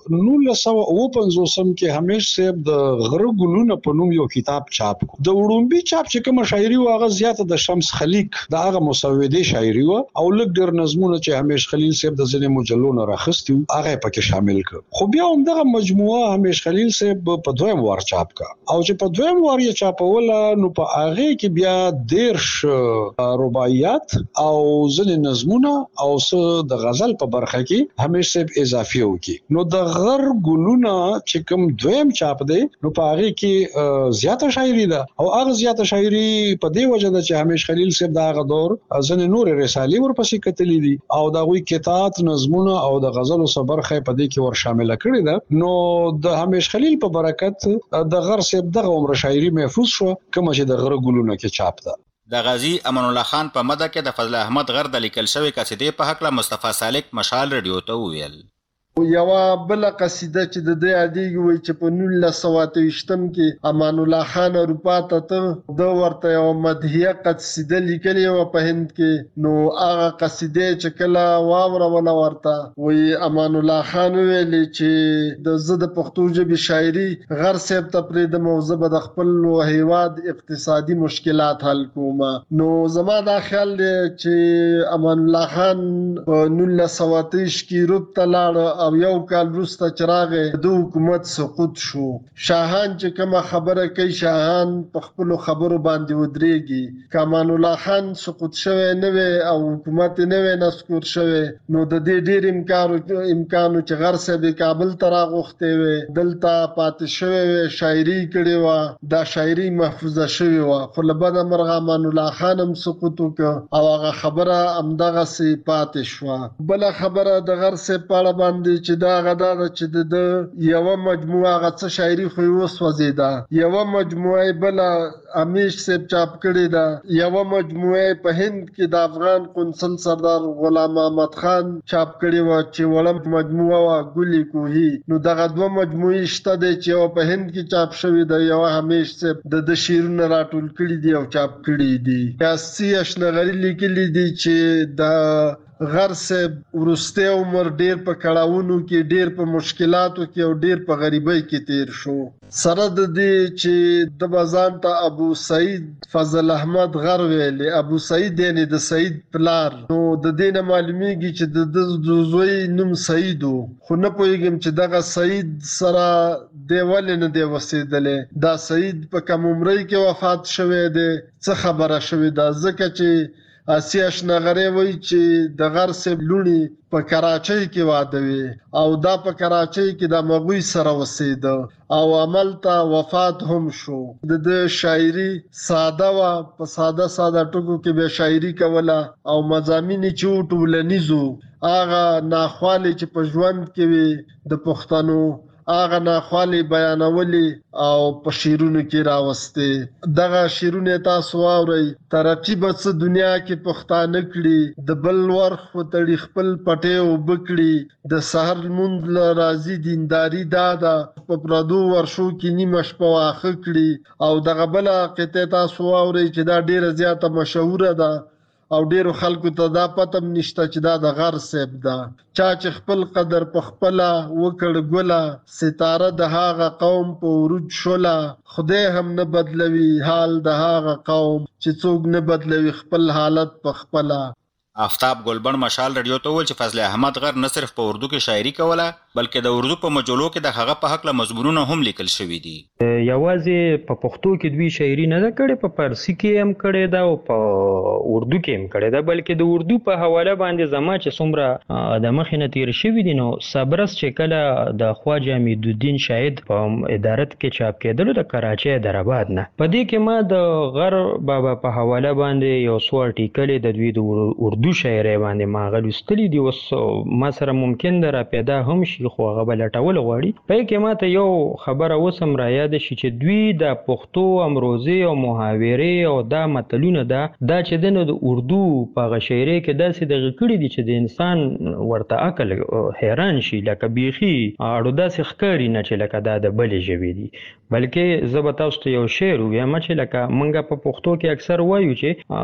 1950 کې همیش سپ د غره ګلونه په نوم یو کتاب چاپ د وړومبي چاپ چې کوم شاعري و هغه زیاته د شمس خلیق دا هغه مسوده شاعري و او لږ ډیر نظمونه چې همیش خلیل سپ د ځینې مجلو راخستي هغه پکې شامل کړ خو بیا هم دغه مجموعه همیش خلیل سپ په دویم وار چاپ کا او چې په دویم وار یې چاپول نو په هغه کې بیا دیرش رباعیات او ځینې نظمونه او څه د غزل په برخه کې همیش سپ اضافي وکي نو د غر ګلونه چې کوم دویم چاپ دی نو په هغه کې زیاته شاعري ده او هغه زیاته شاعري په دې وجه ده چې همیش خلیل سپ دا غ دور ځینې نور رسالې ورپسې کتلې دي او دا غوي کتاب نظمونه او د غزلو صبرخه په دې کې ور شامل کړی ده نو د همیش خلیل په برکت د غر سپ دغه عمر شاعري محفوظ شو کوم چې د غره ګلونه کې چاپ ده د غازی امان الله خان په مده کې د فضل احمد غر د لیکل شوی قصیدې په حق له مصطفی سالک مشال رادیو ته ویل یو بل قصیده چې د دې عادي وي چې په 1928 کې امان الله خان اروپا ته د ورته یو مدحیه قصیده لیکلې و په هند کې نو هغه قصیده چې کله واوروله ورته وي امان الله خان ویلي چې د زړه د پښتو ژبې شاعري غر صاحب ته پرې د موضوع د خپل هیواد اقتصادي مشکلات حل کوم نو زما دا خیال دی چې امان الله خان په 1928 کې روپ ته لاړ او یو کال وروسته چې راغی د حکومت سقوط شو. شاهان چې کومه خبره کوي شاهان په خپلو خبرو باندې ودرېږي. کمان الله خان سقوط شوی نه وی او حکومت نه وی نسکور شوی نو د دې ډېر امکانو چې غر صاحب کابل ته راغوښتی وی دلته پاتې شوی وی شاعري کړې وه دا شاعري محفوظه شوې وه خو له بده مرغه امان الله خان هم سقوط وکړ او هغه خبره همدغسې پاتې شوه. بله خبره د غر صاحب په اړه باندې چې دا هغه دا ده چې د یوه مجموعه هغه څه شاعري خو یې وسوځېده یوه مجموعه یې بله امیش صاحب چاپ کړې ده یوه مجموعه یې په هند کې د افغان قونسل سردار غلام محمد خان چاپ کړې وه چې وړه مجموعه وه ګلي کوهي. نو دغه دوه مجموعې شته دی چې یوه په هند کې چاپ شوې ده یوه همیش صاحب د شعرونه راټول کړي دي او چاپ کړي دي. یاسي اشنغري لیکلي دي چې د غر صاحب وروستی عمر ډیر په کړاوونو کې ډیر په مشکلاتو کې او ډیر په غریبۍ کې تیر شو. سره د دې چې د بازان ته ابو سعید فضل احمد غر ویلي ابو سعید یعنی د سعید پلار نو د دې نه معلومیږي چې د زوی نوم سعید خو نه پوهیږم چې دغه سعید سره دی ولې نه دی وسېدلی دا سعید په کم عمرۍ کې وفات شوی دی څه خبره شوې ده ځکه چې آسی اشنغری وایي چې د غر صاحب لوڼې په کراچۍ کې واده وي او دا په کراچۍ کې د مغوی سره وسېده او عملته وفات هم شو. د شاعري ساده وه په ساده ټکو کې به شاعري کوله او مضامین چې و ټولنیزو هغه ناخوالې چې په ژوند کې وي د پښتنو هغه ناخوالې بیانولې او په شعرونو کې راوستې. دغه شعرونه تاسو واورئ ترقي به څه دنیا کې پښتانه کړي د بل ورخ وتړي خپل پټې اوبه کړي د سحر لمونځ له راځي دینداري دا ده په پردو ورشو کې نیمه شپه واښه کړي او دغه بله قطعه تاسو واورئ چې دا ډېره زیاته مشهوره ده او ډیرو خلکو ته دا پته نشته چې دا د غر صاحب ده. چا چې خپل قدر په خپله وکړ ګله ستاره د هغه قوم په عروج شوله خدای هم نه بدلوي حال د هغه قوم چې څوک نه بدلوي خپل حالت په خپله. آفتاب ګلبن مشال رادیو ته وویل چې فضل احمد غر نه صرف په اردو کې شاعري کوله بلکې د اردو په مجلو کې د هغه په هکله مضمونونه هم لیکل شوي دي. یوازې په پښتو کې دوی شاعري نه ده کړې په فارسي کې هم کړې ده او په اردو کې هم کړې ده بلکې د اردو په حواله باندې زما چې څومره د مخې نه تیر شوي دي نو صبرس چې کله د خواجه حمیدالدین شاهد په ادارت کې چاپ کېدلو د کراچۍ حیدرآباد نه په دې کې ما د غر بابا په حواله باندې یو څو ارټیکلې د دوی د اردو شاعرۍ باندې ما هغه لوستلي دي اوس ما سره ممکن ده راپیدا هم شي خو هغه به لټول غواړي. په کې ما ته یو خبره اوس هم رایاده شي چې دوی د پښتو امروزې او محاورې او دا متلونه دا چې دی نو د اردو په هغه شاعرۍ کې داسې دغه کړي دي چې د انسان ورته عقل حیران شي لکه بیخي اړو داسې ښکاري نه چې لکه دا د بلې ژبې دي بلکې زه به تاسو ته یو شعر ووایم چې لکه موږ په پښتو کې اکثر وایو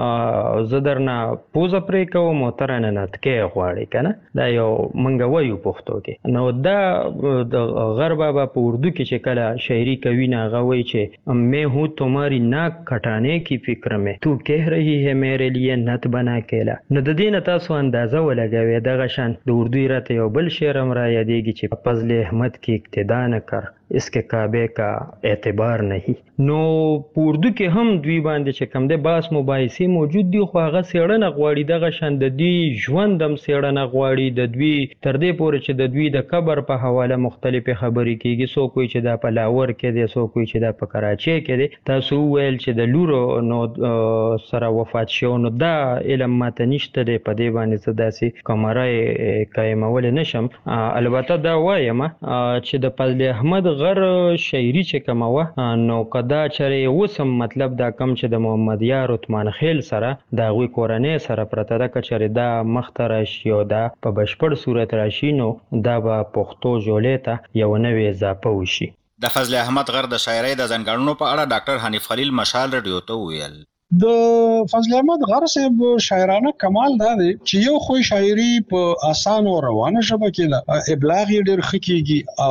چې زه درنه پوزه پرې کوم او ته رانه نتکۍ غواړې که نه دا یو موږ وایو پښتو کې نو دا د غر بابا په اردو کې چې کله شاعري کوي نه هغه وایي چې میں ہوں تمہاری ناک کٹانے کی فکر میں تو کہہ رہی ہے میرے لیے نت بنا کیلا. نو د دې نه تاسو اندازه ولګوئ دغه شان د اردو راته یو بل شعر هم رایادېږي چې فضل احمد کی اقتدا نه کر اس کے کعبے کا اعتبار نہیں. نو په اردو کې هم دوی باندې چې کوم دی باس مباحثې موجود دي خو هغه څېړنه غواړي دغه شان د دوی ژوند هم څېړنه غواړي د دوی تر دې پورې چې د دوی د قبر په حواله مختلفې خبرې کېږي څوک وایي چې دا په لاهور کې دی څوک وایي چې دا په کراچۍ کې دی. تاسو وویل چې د لورو نو سره وفات شو نو دا علم ماته نشته دی په دې باندې زه داسې کمره قایمولی نشم. البته دا وایم چې د فضل احمد غر شاعري چې کومه وه نو که دا چېرې اوس هم مطلب دا کم چې د محمد یار عثمان خیل سره د هغوی کورنۍ سره پرته ده که چېرې دا مخته راشي او دا په بشپړ صورت راشي نو دا به پښتو ژولۍ ته یو نوې اضافه وشي. د فضل احمد غر د شاعرۍ د ځانګړنو په اړه ډاکټر حنیف خلیل مشال رادیو ته وویل د فضل احمد غر صاحب شاعرانه کمال دا دی چې یو خو شاعري په آسان او روانه ژبه کې ده، ابلاغ یې ډېر ښه کیږي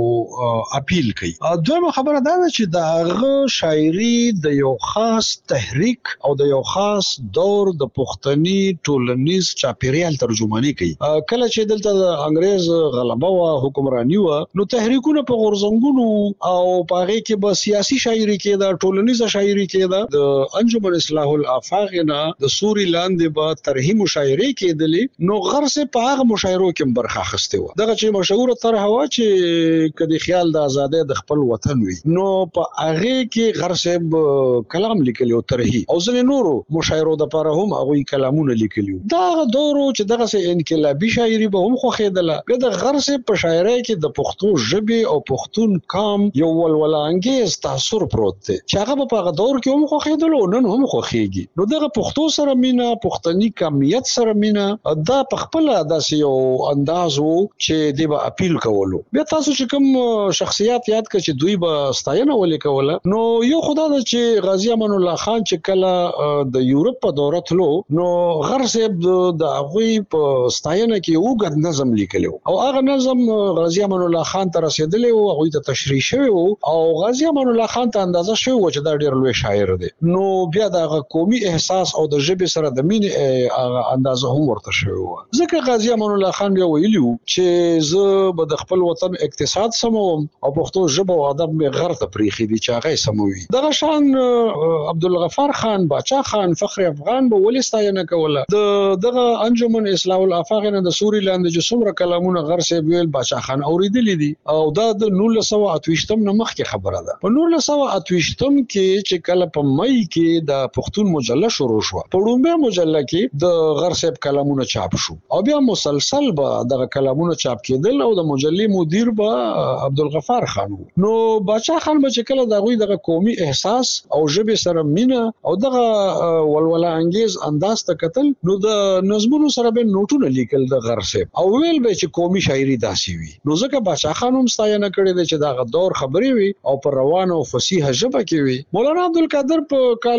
او اپیل کوي. دویمه خبره دا ده چې د هغه شاعري د یو خاص تحریک او د یو خاص دور د پښتني ټولنیز چاپیریال ترجمانی کوي. کله چې دلته د انګريز غلبه او حکمرانی و نو تحریکونه په غورزنګونو او پاره کې به سیاسي شاعري کې د ټولنیز شاعري کې د انجمن اصلاح الافاق نه د سوري لاندې به ترهیم مشاعره کېدلې، نو غر سے په هغه مشاعرو کې برخه اخیسته و. دغه چې مشهور طرح و چې کدي خیال د آزادۍ د خپل وطن وي، نو په هغه کې غر صاحب کلام لیکلی او ترهی او ځنې نورو مشاعرو د لپاره هم هغه کلامونه لیکلی. دا دورو چې دغه سه انقلابي شاعري به هم خو خېدله. د غر صاحب په شاعرۍ کې د پښتو ژبې او پښتون قام یو ولولانګیز تاثر پروت دی چې هغه په هغه دور کې هم خو خېدل او نن هم خو خېږي. نو دغه پښتو سره مینا، پښتني کمیت سره مینا، دا په خپل داسې یو انداز وو چې دی به اپیل کولو. بیا تاسو چې کوم شخصیت یاد کړئ چې دوی به ستاینه ولې کوله، نو یو خدای دا چې غازی امان الله خان چې کله د یورپ په دوره تلو نو غر صاحب د هغه په ستاینه کې وګد نظم لیکلو او هغه نظم غازی امان الله خان ته رسیدلی او هغه ته تشریح شوی او غازی امان الله خان ته اندازه شوی و چې دا ډیر لوی شاعر دی. نو بیا د قومي احساس او د ژبې سره د مینې اندازه هم ورته شوی و. ځکه غازی امان الله خان بیا ویلو چې زه به د خپل وطن اقتصاد سموم او پښتو ژبه او ادب مې غر ته پریخي دي چې هغه سموي. دغه شان عبدالغفار خان، باچا خان، فخر افغان به ولستاینه کوله. دغه انجمن اصلاح الافاق نه د سوري لاندې چې څومره کلامونه غر صاحب ویل باچا خان اوریدلی دي او دا د 1928 نه مخکې خبره ده. په 1928 کې چې کله په مئی کې د پښتون مجله شروع شو، په لومبه مجله کې د غر صاحب کلامونه چاپ شو او بیا مسلسل به دغه کلامونه چاپ کېدل او د مجلې مدیر به عبدالغفار خان. نو باچا خان به چې کله دغه دغه قومي احساس او ژبه سره مینا او دغه ولوله انګیز انداز ته قتل، نو د نظمونو سره به نوټونه لیکل د غر صاحب او ویل به چې قومي شاعري داسي وي. نو ځکه باچا خان هم ستاینه کړې ده چې دغه دور خبري وي او پر روانه او فصیح ژبه کې وي. مولانا عبدالقادر په کال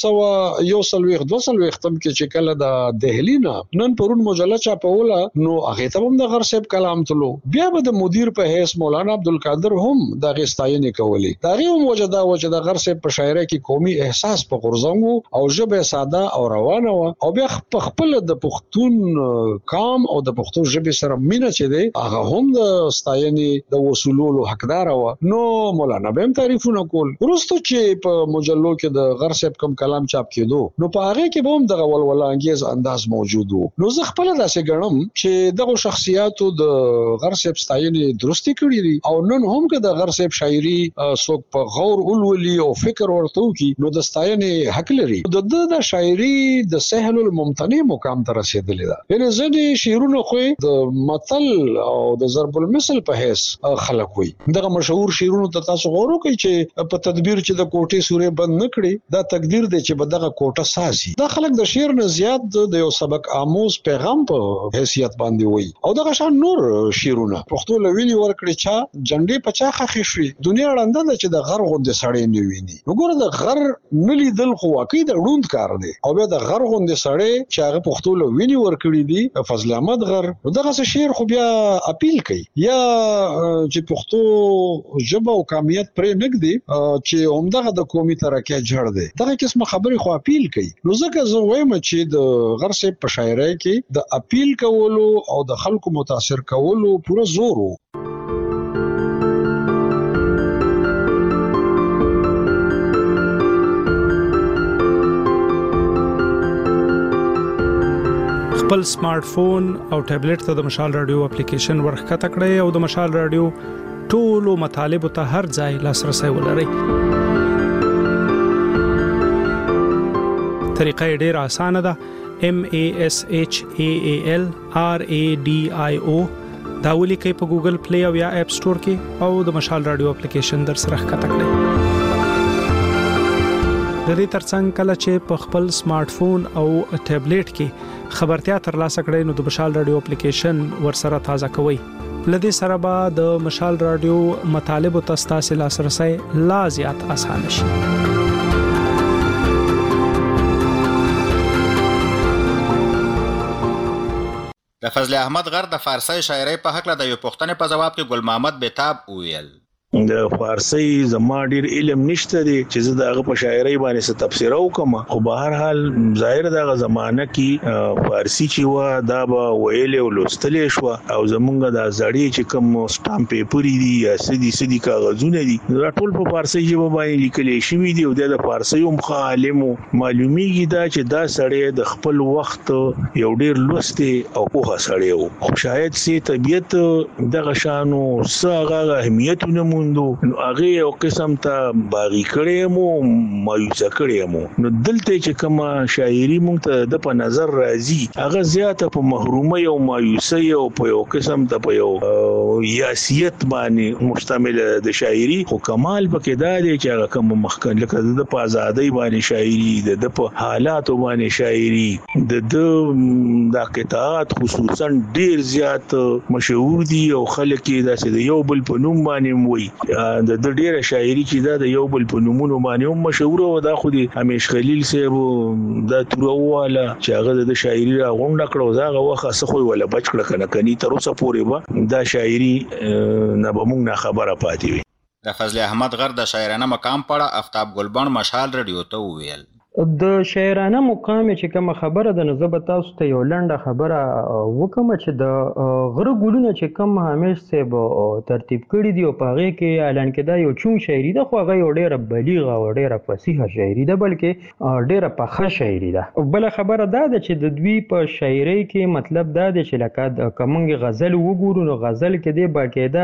1901 ختم کې چې کله د دهلی نه نن پرون مجله چاپوله نو هغه ته هم د غر صاحب کلام تلو. بیا به د مدیر په حیث مولانا عبدالقادر هم د غستاینه کولی. دا غي هم وجدا و چې د غر صاحب په شاعرۍ کې قومي احساس په غورځنګ او ژبه ساده او روانه و او بیا په خپل د پښتون قام او د پښتو ژبه سره مینه چې دی هغه هم د ستاینې د وصولولو حقدار و. نو مولانا به تعریفونه کول. ورسته چې په مجلو کې د غر صاحب کوم کلام چاپ کېدو نو په هغه کې به هم د ولوله انګیز انداز موجود وو. نو زه خپل داسې ګڼم چې دغه شخصیاتو د غر صاحب ستاینې درستی کړې دي او نن هم که د غر صاحب شاعري څوک په غور اولولي او فکر ورته وکي نو د ستاینې حق لري. د شاعري د سهل الممتنع مقام ته رسیدلې ده. یعنی ځینې شعرونه خو د متل او د ضرب المثل په حیث خلک وي. دغه مشهور شعرونه ته تاسو غور وکړئ چې په تدبیر چې د کوټې سورې بند نکړي دا تقدیر دی چې بدغه کوټه ساسي. دا خلک د شعر نه زیات د یو سبق آموز پیغام په حیثیت باندې وي او دغه شان نور شعرونه پښتو لویلی ورکړي چې جنډې پچا خخې شوي. دنیا وړاندې ده چې د غر غوندې سړی نه ویني. وګوره د غر نلی دل خو واقعي د روند کار دی او بیا د غر غوندې سړی چې هغه پښتو لویلی ورکړي دي فضل احمد غر دغه شعر خو بیا اپیل کوي یا چې پښتو ژبه او قومیت پرې نګدي چې همدغه د قومي ترقه جوړ دی. دغه قسمه خبرې خو اپیل کوي. نو ځکه زه وایم چې د غر صاحب په شاعرۍ کې د اپیل کولو او د خلکو متاثر کولو پوره زور وو. خپل سمارټ فون او ټابلیټ ته د مشال رادیو اپلیکیشن ورخکته کړئ او د مشال رادیو ټولو مطالبه ته هر ځای لاسرسي ولرئ. طریقه ډیره اسانه ده. MASHAAL RADIO دا ولیکئ په ګوګل پلی او یا اپ سٹور کې او د مشال رادیو اپلیکیشن در سره ښکته کړئ. د دې ترڅنګ کله چې په خپل سمارټ فون او ټابلیټ کې خبرتیا ترلاسه کړئ نو د مشال رادیو اپلیکیشن ورسره تازه کوئ. لدې سره به د مشال رادیو مطالب او تاسو لاسرسي لا زیات اسانه شي. د فضل احمد غر د فارسی شاعرۍ په هکله د یو پوښتنې په جواب کې ګل محمد بیتاب وویل د فارسی زما ډیر علم نشته دی چې زه دغه په شاعرۍ باندې څه تفسیر وکم خو به هر حال ظاهر دغه زمانہ کې فارسی چې و دا به ویل او لوستل شو او زمونږ د ازړی چې کوم سټامپ پیپر دي یا سدي کاغذونه دي دا ټول په فارسی ژبه باندې لیکل شوی دي او د فارسی هم عالم معلومیږي دا چې دا سړی د خپل وخت یو ډیر لوستي او پوهه سړی و او شاید سي طبيعت دغه شانو ساغه اهمیتونه نو هغه یو قسم ته باغی کړي مو مایوس کړي مو نو دلته چې کومه شاعری مونږ ته د په نظر راځي هغه زیاته په محرومه او مایوسی او په یو قسم ته په یو یاسیت باندې مشتمل د شاعری خو کمال پکې دا دی چې هغه کوم مخکې لکه د په ازادۍ باندې شاعری د په حالاتو باندې شاعری د قطعات خصوصا ډیر زیات مشهور دي او خلک یې داسې یو بل په نوم باندې وایي د ډیره شاعری چې دا د یو بل په نومونو باندې هم مشهور او دا خو د همیش خلیل صاحب د تورواله چې هغه د شاعری راغونډ کړو دا هغه وخت څه خو ولا بچ کړه کنه کني تر اوسه پورې به دا شاعری نه به موږ نه خبره پاتې وي د فضل احمد غر د شاعرانه مقام پړه آفتاب ګلبن مشال رادیو ته وویل د شاعرانه مقام چې کوم خبره د نزبه تاسو ته یو لنډه خبره وکم چې د غره ګلونه چې کوم همیش صاحب ترتیب کړی دی او په هغه کې اعلان کړه یو چون شاعری ده خو هغه یو ډیره بلیغه او ډیره فصیحه شاعری ده بلکې ډیره پخه شاعری ده بل خبره ده چې د دوی په شاعری کې مطلب دا دی چې لکه کومنګ غزل وګورو نو غزل کې دی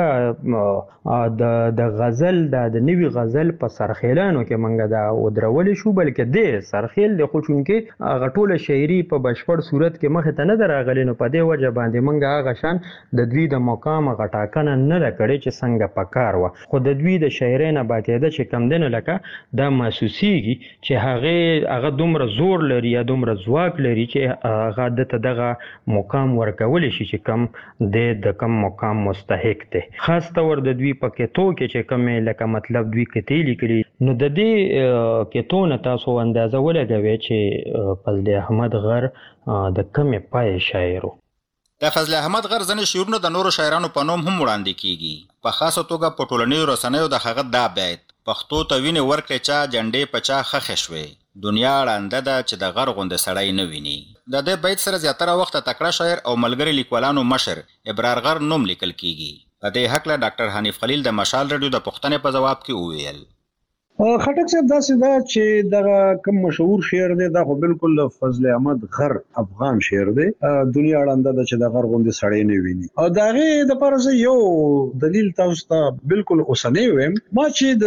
باقاعده د غزل د نوی غزل په سرخیلانو کې منګه دا ودرول شو بلکې دی سرخیل د خوشونکې هغه ټوله شاعری په بشپړ صورت کې مخ ته نه دراغلی نو په دې وجه باندې منګه هغه شان د دوی د مقام غټاکنه نه کړي چې څنګه پکار و خو د دوی د شاعری نه باقاعده چې کم دنه لکه دا محسوسیږي چې هغه دومره زور لري یا دومره ځواک لري چې هغه د دغه مقام ورکول شي چې کم د کم مقام مستحق دی خاص تور د دوی په کېتو کې چې کم لکه مطلب دوی کتې لیکلي نو د دې کېتو نه تاسو اندازه ولګوي چې فضل احمد غر د کمې پای شاعر د فضل احمد غر ځنې شعرونه د نورو شاعرانو په نوم هم وړاندې کیږي په خاصه توګه په ټولنیزو رسنیو د هغه دا بیت پښتو ته وینې ورکړې چا جنډې په چا خښې شوې دنیا ړانده ده چې د غر غوندې سړی نه ویني د دې بیت سره زیاتره وخت تکړه شاعر او ملګري لیکوالانو مشر ابرار غر نوم لیکل کیږي په دې هکله ډاکټر حنیف خلیل د مشال رادیو د پوښتنې په جواب کې وویل خټک صاحب داسې دا چې دغه کوم مشهور شعر دی دا خو بالکل فضل احمد غر افغان شعر دی دنیا وړاندې د چې د غر غوندې سړی نه ویني او داغه د پرځ یو دلیل تاسو ته بالکل اوسنی ویم ما چې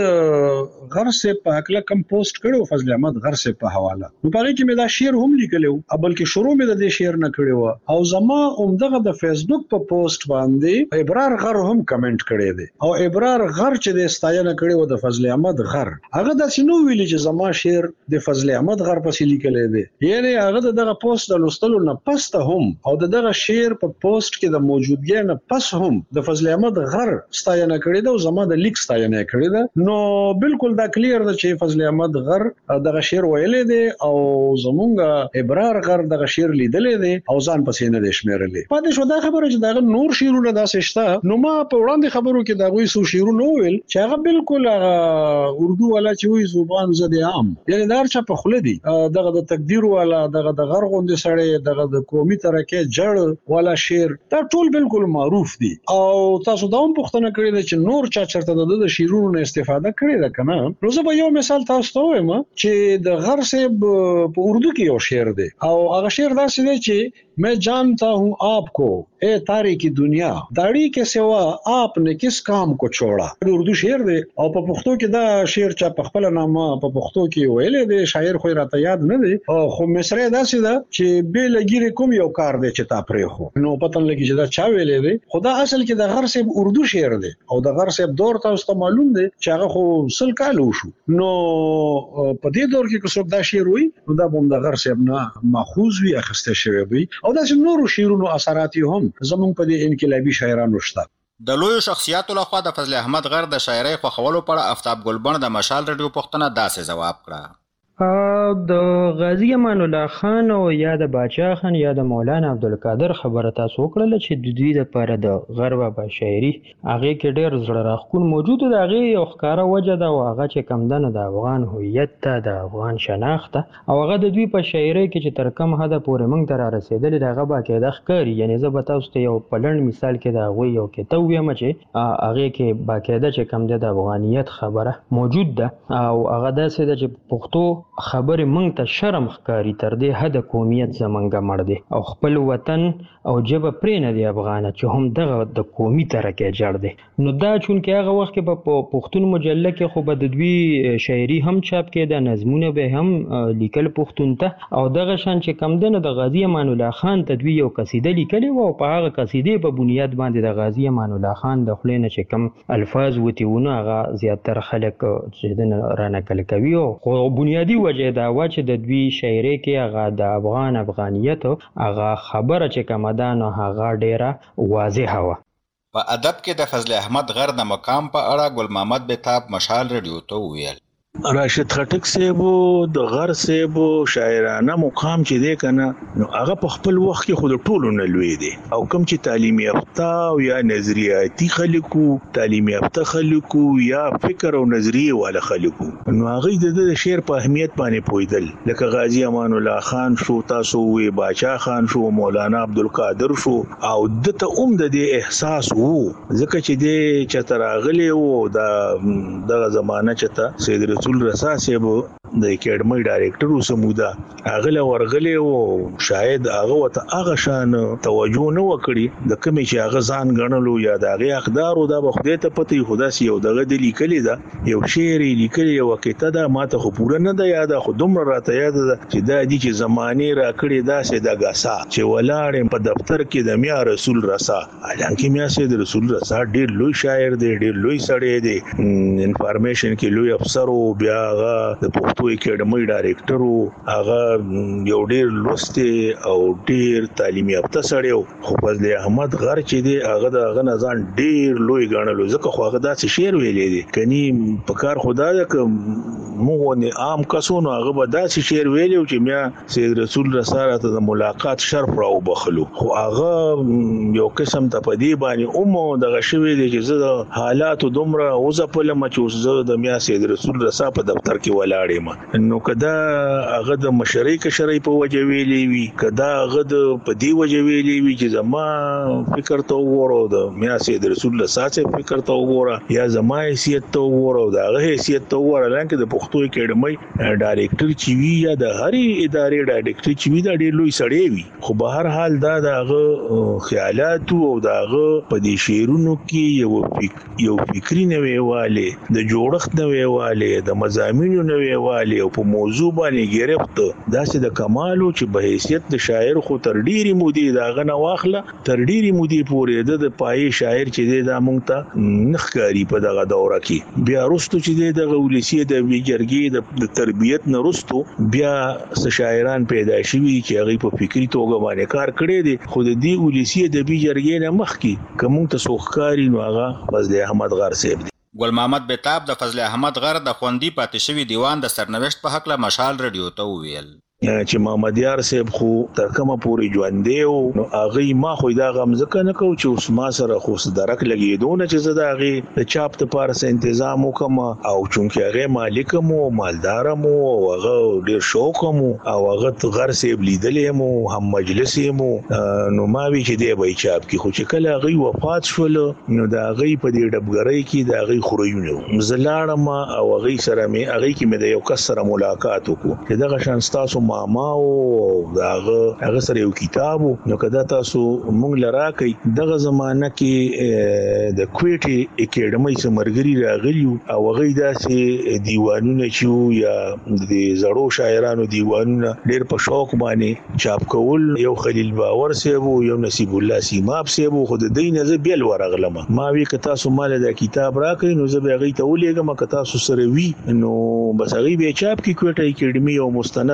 د غر سے په اکلا کم پوسټ کړو فضل احمد غر سے په حواله نو پاره کې مې دا شعر هم لیکلو بلکې شروع مې د دې شعر نه کړو او زما عمدغه د فیسبوک په پوسټ باندې ابرار غر هم کمنټ کړی دی او ابرار غر چې د ستاینه کړو د فضل احمد غر هغه د سينو ویلي چې زما شعر د فضل احمد غر په لیکل دی یعنی هغه دغه پوسټ د لوستلو نه پس ته هم او دغه شعر په پوسټ کې د موجودګۍ نه پس هم د فضل احمد غر ستاینه کړې ده او زما د لیک ستاینه کړې ده نو بالکل دا کلیر ده چې فضل احمد غر دغه شعر ویلې دی او زمونږ ابرار غر دغه شعر لیدلې دی او ځان پسې نه دی شمیرلې پاتې شو دا خبره چې دغه نور شعرونه داسې شته نو ما په وړاندې خبرو کې دغه سو شعرونه ویل چې هغه بالکل اردو والا چې وی زبان زده عام یعنی دار چا په خله دي دغه د تقدیر والا دغه د غر غوندې سړی دغه د قومي ترکه جړ والا شعر دا ټول بالکل معروف دي او تاسو دا هم پوښتنه کړې ده چې نور چا چرته د شعرونو استفاده کړې ده کنه نو زه به یو مثال تاسو ته وایم چې د غر صاحب په اردو کې یو شعر دی او هغه شعر دا څه دی چې मैं जानता हूँ आपको ए तारीकी दुनिया दाढ़ी के सिवा आपने किस काम को छोड़ा اردو شعر دی او په پښتو کې دا شعر چا په خپل نامه په پښتو کې ویلې دی شاعر خو راته یاد نه دی خو مصری داسې ده چې به لګیره کوم یو کار دی چې تا پرې خو نو پتن لګی چې دا چا ویلې دی خدا اصل کې د غر صاحب اردو شعر دی او د غر صاحب دور تاسو ته معلوم دی چې هغه خو سل کال وشو نو په دې دور کې څوک دا شعر وی نو دا هم د غر صاحب نه ماخوذ وی اخسته شوی وي او دا نورو شعرونو اثرات هم زمونږ په دې انقلابي شاعرانو شته د لوی شخصیتونو لخوا د فضل احمد غر د شاعرۍ خوښولو پر آفتاب ګلبن د مشال رادیو پوښتنه داسې جواب کړه د غازی امان الله خان او یا د باچا خان یا د مولانا عبدالقادر خبره تاسو وکړه چې د دوی لپاره د غرب با شاعري هغه کې ډېر زړه راښکون موجود دی. هغه یو ښکاره وجه ده او هغه چې کمدنه د افغان هویت ته د افغان شناخت او هغه د دوی په شاعري کې چې تر کوم حده پورې موږ ته را رسېدلي د هغه باقاعده ښکاري. یعنې زه به تاسو ته یو په لنډ مثال کې د هغوی یو کتاب ویم چې هغې کې باقاعده چې کوم دی د افغانیت خبره موجود ده او هغه داسې ده چې پښتو خبرې موږ ته شرم ښکاري تر دې حده قومیت زمونږه مړ دی او خپل وطن او ژبه پرې نه دی افغانه چې هم دغه د قومي ترکه جړ دی. نو دا چونکې هغه وخت کې په پښتون مجله کې خو به د دوی شاعري هم چاپ کېده، نظمونه به هم لیکل پښتون ته او دغه شان چې کم دی نو د غازي امان الله خان ته دوی یو قصیده لیکلې وه او په هغه قصیدې په بنیاد باندې د غازي امان الله خان د خولې نه چې کم الفاظ وتي وونه هغه زیاتره خلک چې د رانقل کوي خو بنیادي وجه دا و چې د دوی شاعري کې هغه د افغانیت هغه خبره چې کومه ده نو هغه ډیره واضحه وه. په ادب کې د فضل احمد غر د مقام په اړه ګل محمد بهتاب مشال رادیو ته وویل. راشد خټک صاحب د غر صاحب شاعرانه مقام چې دی کنه نو هغه په خپل وخت کې خود ټولو نه لوی دی او کوم چې تعلیم یافته او یا نظریاتي خلکو تعلیم یافته خلکو یا فکر او نظریه والا خلکو نو هغه د شعر په اهمیت باندې پویدل لکه غازی امان الله خان شو، تاسو وی باچا خان شو، مولانا عبدالقادر شو او دته د دې احساس وو ځکه چې د چتراغلی وو د زمانہ چته سید رسول رسا صاحب د اکیډمي ډایریکټر وسمودا هغه ورغلی او شاید هغه وته هغه شان توجه نه وکړي د کمی چې هغه ځان غنلو یا د هغه اقدار او د بخدای ته پته خدا سي او دغه د لیکلي دا یو شعر لیکلي او کته دا ماته خو پوره نه ده یاد خو دومره راته یاد ده چې دا دي چې زمانه را کړی دا سه د غاسا چې ولاړ په دفتر کې د میا رسول رسا حالانکه میا سید رسول رسا ډیر لوی شاعر دی، ډیر لوی سړی دی، انفارمیشن کې لوی افسر او بیا هغه د پښتو اکیډمي ډایریکټر او هغه یو ډیر لوستی او ډیر تعلیم یافته سړی خو فضل احمد غر چې دی هغه د هغه نزان ډیر لوی ګڼلو ځکه خو هغه داسې شعر ویلی دی کني په کار خدا ده که موږ نه عام کسونو هغه به داسې شعر ویلی چې میا سید رسول رسا ته د ملاقات شرف راو بخلو خو هغه یو قسم ته په دې باندې دغه شوی دی چې زه د حالاتو دومره وځپلم چې زه د میا سید رسول رسا په دفتر کې ولاړم نو کدا هغه د مشرۍ کشرۍ په وجه ویلی وی کدا هغه د په دی وجه ویلی وی چې زما فکر ته وګورو د میا سید رسول الله صاحب فکر ته وګوره یا زما حیثیت ته وګورو دا هغه حیثیت ته وګوره لکه د پښتو اکیډمي ډایریکټر چې وی یا د هرې ادارې ډایریکټر چې وی دا ډېر لوی سړی وی خو به هر حال دا دغه خیالات او دغه په دې شعرونو کې یو فکری نوېواله د جوړښت نوېواله د مضامینو نوېواله او په موضوع باندې گرفت داسې د کمالو چې به حیثیت د شاعر خو تر ډیری مودې دا غنه واخله تر ډیری مودې پورې د پای شاعر چې دا مونږ ته نخکاری په دغه دوره کې بیا رستو چې د ولسی د ویجرګي د تربیت نه رستو بیا شاعران پیدا شوي چې هغه په فکری توګه باندې کار کړی دي خو د دې ولسی د ویجرګي نه مخکې کوم ته سوخکاری نو هغه فضل احمد غر صاحب. ګل محمد بهتاب د فضل احمد غر د خوندي پاتې شوی دیوان د سرنوشت په حق له مشال رادیو ته وویل چې محمد یار صاحب خو تر کومه پوری ژوند دی نو هغه ما خو دا غمزه نه کو چې اوس ما سره خو درک لګیدونه چې زه دا هغه د چاپ ته پارس تنظیم وکم او چونکه هغه مالک مو مالدار مو هغه ډیر شوق مو او هغه غر صاحب لیدلې مو هم مجلس مو نو ما وی چې دی به چاپ کی خو چې کله هغه وفات شول نو دا هغه په دې ډبګړی کې دا هغه خوريونه زلاړم او هغه سره مې هغه کې مې د یو کس سره ملاقات وکړو چې دغه شان تاسو ما او هغه سره یو کتابو نو کدا تاسو مونږ لرا کوي دغه زمانہ کې د کویټي اکیډمي سمرګری راغلیو او هغه داسې دیوانونه چې یا د زړو شاعرانو دیوانونه ډېر په شوق باندې چاپ کول یو خلیل باور صاحب یو نصیب الله سیماب صاحب خو د دینه ز بیل ورغلم ما وی ک تاسو مال د کتاب راکې نو زه به هغه ته ولېګم ک تاسو سره وی نو بس هغه به چاپ کې کویټي اکیډمي او مستند اداره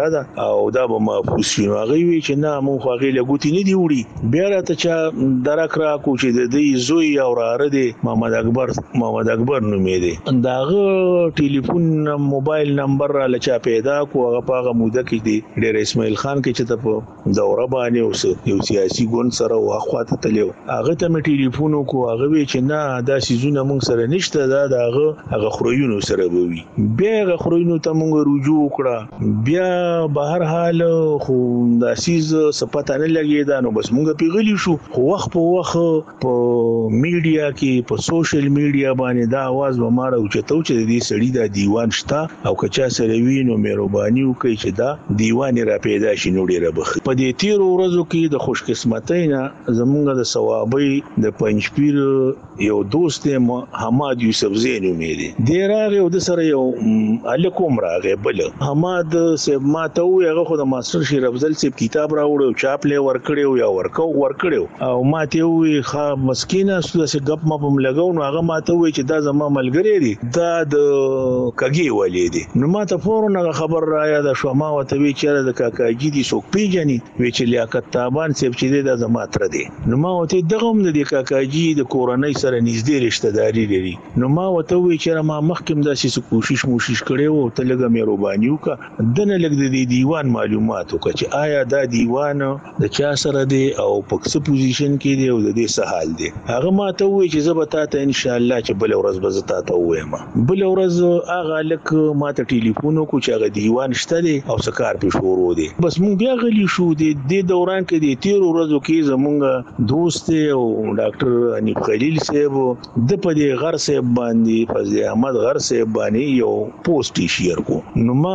خبره ده او دا به محفوظ شي. هغه وی چې نه مونږ هغه لګوتی نه دی وړي. بیا راته چا درک را کو چې د دې زوی او راره دی محمد اکبر نومې دی. داغه ټلیفون موبایل نمبر را لچا پیدا کو. هغه پاغه موده کې دی ډېر اسماعیل خان کې چې ته په دوره باندې اوس یو سیاسي ګوند سره واخواته تلو. هغه ته مې ټلیفون کو. هغه وی چې نه دا سيزونه مونږ سره نشته، دا هغه خروینو سره بوي. بیا هغه خروینو ته مونږ رجوع وکړه. بیا بهر حال خو دا سیز سپاته نه لګي دا نو بس مونږ پیغلی شو. خو وخت په وخت په میډیا کې په سوشل میډیا باندې دا आवाज و ماره او چې دې سړی دا دیوان شته او کچا سره وینو مهرباني وکړي چې دا دیوان را پیدا شي نو ډیره بخ. په دې 13 ورځو کې د خوش قسمتۍ نه زمونږ د ثوابي د پنځپیر یو دوست حماد یوسف زین امیدي ډیر هغه د سره یو الکوم راغی. بل حماد صاحب ما ته هغه خو د ماستر شیر افضل صاحب کتاب راوړو چاپ له ورکړیو یا ورکړیو او ما ته وی ښه مسکینه سوسه غپ ما په لګاو نو هغه ما ته وی چې دا زما ملګری دی دا د کګي ولې دی. نو ما ته فورن خبر را یاد شو. ما وته وی چې د کاکاجی دی څوک پیژني وی چې لیاقت تابان صاحب چې دا زما تر دی. نو ما وته دغه هم د کاکاجی د کورنۍ سره نږدې رشتہ داری لري. نو ما وته وی چې ما مخکم داسې کوشش کړي وو ته لګه مهرباني وکړه دنه لګ د دیوان معلومات وکړه چې آیا دا دیوان د چا سره دی او په څه پوزیشن کې دی او د دې څه حال دی. هغه ما ته وی چې زه به تاسو ان شاء الله چې بل ورځ به زه تاسو وایم. بل ورځ هغه لک ما ته ټلیفون وکړ چې هغه دیوان شته دی او سکار په شروع دی. بس مونږ بیا غلی شو. د دوران کې د 13 ورځو کې زمونږ دوست او ډاکټر انیب خلیل صاحب د په دې غر صاحب باندې فضل احمد غر صاحب باندې یو پوسټ شیر کو. نو ما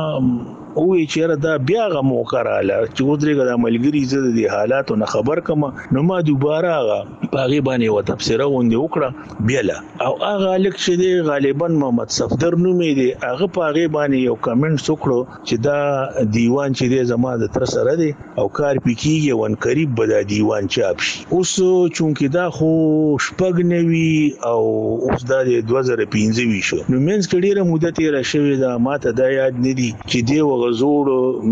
وی چې دا بیا غو موکراله چې ودرېګه د ملګری زده د حالاتو نه خبر کما. نو ما دوباره هغه باغی باندې و تفسیره وندې وکړه بیاله او هغه لک چې دی غالبا محمد صفدر نومې دی هغه باغی باندې یو کمنټ وکړو چې دا دیوان چې دی زما د تر سره دی او کار پکېږي ون قریب به دا دیوان چاپ شي. اوس چونکه دا خو شپږ نوي او اوس دا 2015 شو. نو مینس کې ډیره مدته را شوې دا ماته دا یاد نه دی چې دی غزور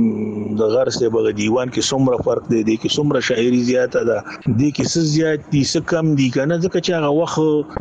د غر سه بغ دیوان کې څومره فرق دی کې څومره شاعري زیاته ده دی کې څه زیات دي څه کم دي کنه ځکه چې هغه وخت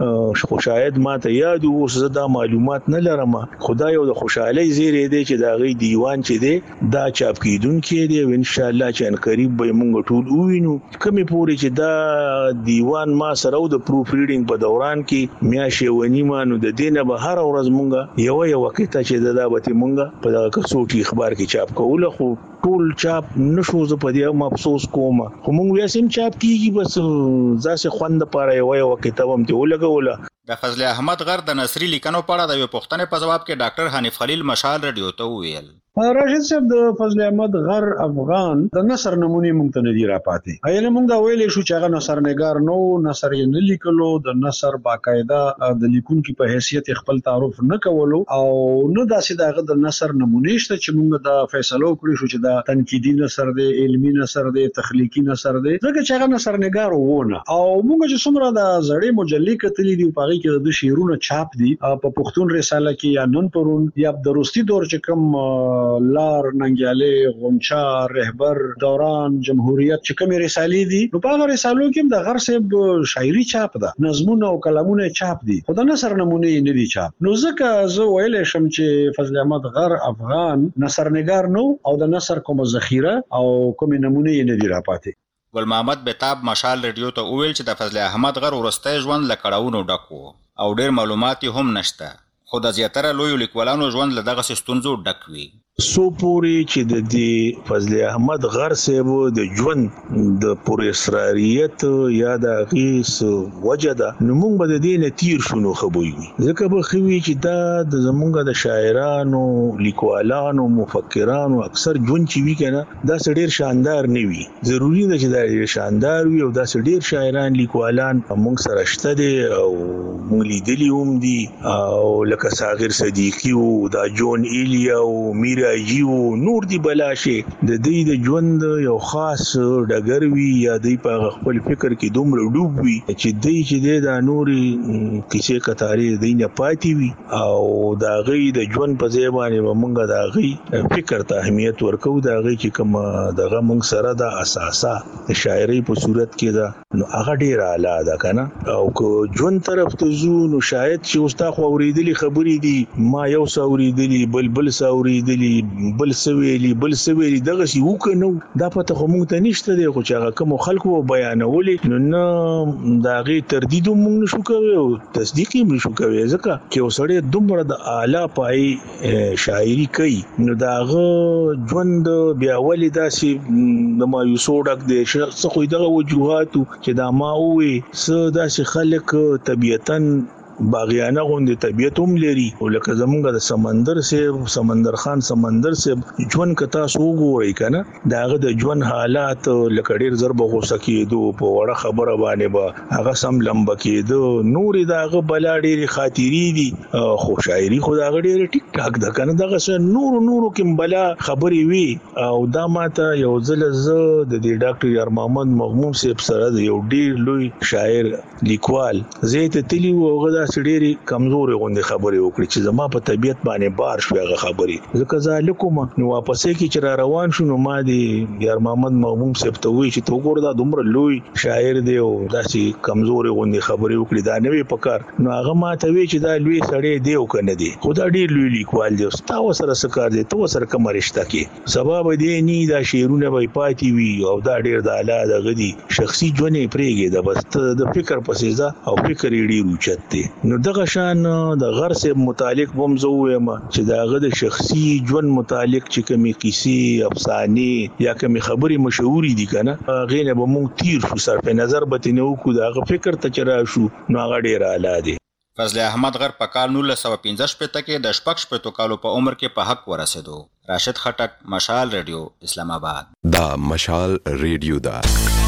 خو شاید ماته یاد اوس دا معلومات نه لرم. خدای او د خوشحالي زیری دی چې دا غي دیوان چې دی دا چاپ کیدونکې دی او ان شاء الله چې ان قریب به موږ ټول ووینو. کمې پورې چې دا دیوان ما سره د پروف ریډینګ په دوران کې میاشې ونیمه نو د دینه به هر ورځ مونږ یو وخت چې دا به مونږ په دغه کڅوټي اخبار کې چاپ کوله. خو ټول چاپ نشو زه په دې افسوس کوم. خو مونږ ویسم چاپ کیږي بس ځاسه خوند لپاره یو کتاب هم ته ولګوله. د فضل احمد غر د نصری لیکنو په اړه د یو پوښتنې په جواب کې ډاکټر حنیف خلیل مشال رادیو ته ویل راشد صاحب د فضل احمد غر افغان د نصر نمونه مونږ ته نه دی را پاتې. ایله مونږ دا ویلې شو چې هغه نصر نگار نو نصر یې نه لیکلو د نصر باقاعده د لیکونکو په حیثیت خپل تعارف نه کولو او نو داسې دغه د نصر نمونه شته چې مونږ دا فیصله وکړو شو چې دا تنقیدی نصر دی علمی نصر دی تخلیقی نصر دی ځکه چې هغه نصر نگار وونه او مونږ چې څومره د زړې مجلې کتلې دی په هغه کې د شعرونو چاپ دي په پښتون رساله کې یا نن پرون یا د روستي دور چې کوم لار ننګیاله غونچا رهبر دوران جمهوریت چې کوم رسالې دي نو په هغه رسالو کې د غر صاحب شاعري چاپ ده نظمونه او کلامونه چاپ دي خو د نصر نمونه نه دي چاپ. نو ځکه زه ویلې شم چې فضل احمد غر افغان نصر نگار نو او د نصر کوم ذخیره او کوم نمونه نه دي را پاتې. ګل محمد بتاب مشال رادیو ته ویل چې د فضل احمد غر ورسته ژوند لکړاونو ډکو او ډېر معلومات هم نشته خو د زیاتره لوی لیکوالانو ژوند له دغه ستونزو ډک وي. سو پوری چې د دې فضل احمد غر صاحب د ژوند د پر اصراریت یا د غیس وجده نو موږ به د دې نتیر شونو خبوي ځکه به خوي چې دا د زمونږ د شاعرانو لیکوالانو مفکرانو اکثر ژوند چې وی کنه دا ډېر شاندار نه وي. ضروری ده چې دا ډېر شاندار وي او دا ډېر شاعران لیکوالان موږ سره شته دي او موږ لیدلی هم دي او لکه صاغر صدیقی او دا جون ایلیا او میرا میاجی او نور دی بلاشه د دې د ژوند یو خاص ډګر وی یا دی په خپل فکر کې دومره ډوب وي چې دی چې د نوري کیسه کتاري دی نه پاتې وي او دا غي د ژوند په ځای باندې مونږه دا غي فکر ته اهمیت ورکو دا غي چې کوم دغه مونږ سره د اساسا د شاعري په صورت کې دا نو هغه ډیر اعلی ده کنه او کو ژوند طرف ته زو نو شاید چې اوستا خو اوریدلی خبرې دي ما یو ساوریدلی بل ساوریدلی بل سویلی دغه سی وکنو دا پته خو مونږ ته نشته دی خو چې هغه کوم خلکو بیانولې نو دا غي تردید مونږ نشو کوي او تصدیق هم نشو کوي ځکه چې وسړی دومره د اعلی پای شاعری کوي نو داغه ژوند بیا ولې داسې د مایوسو ډک دی څه خو دغه وجوهات چې دا ما وې څه داسې خلک طبيعتاً باغیانه غوندې طبيعت هم لري او لکه زمونږ د سمندر خان ژوند کتا سو وګورئ کنه داغه د ژوند حالات لکه ډیر ضرب غوسه کېدو په وړه خبره باندې به هغه سم لمب کېدو نور داغه بلا ډیر خاطری دي خو شاعری خو داغه ډیر ټیک ټاک ده کنه دغه نور کوم بلا خبرې وي او دا ماته یو ځل ز د دې ډاکټر یار محمد مغموم صاحب سره یو ډیر لوی شاعر لیکوال زیت تلی وغدا سړيري کمزوري غوندي خبرې وکړي چې زما په طبيعت باندې بار شو هغه خبرې ځکه ځالکوم نو واپس کې چې را روان شو نو ما دي یار محمد مغموم صاحب ته وی چې تو ګور دا دومره لوی شاعر دی او داسې کمزوري غوندي خبرې وکړي دا نه وی پکار نو هغه ما ته وی چې دا لوی سړی دی او کنه دی خدا ډیر لوی لیکوال دی او تاسو سره سکار دی تو سره کوم رشتہ کې سبب دی ني دا شعرونه به پاتې وي او دا ډیر د اعلی د غدي شخصي ژوند پرېږي د بس د فکر پسې ځه او فکر یې ډیر اوچت دی نو دغه شان د غر سے متعلق بم زو یم چې داغه د شخصي ژوند متعلق چې کومي کیسې افسانې یا کومي خبرې مشهوري دي کنه غینه به مونږ تیر شو صرف نظر به نه وکړو دغه فکر ته چر شو نو هغه ډیر اعلی دی فضل احمد غر په کال 1915 کې د شپږ شپږ کالو په عمر کې په حق ورسېدو راشد خټک مشال ریډیو اسلام آباد دا مشال ریډیو دا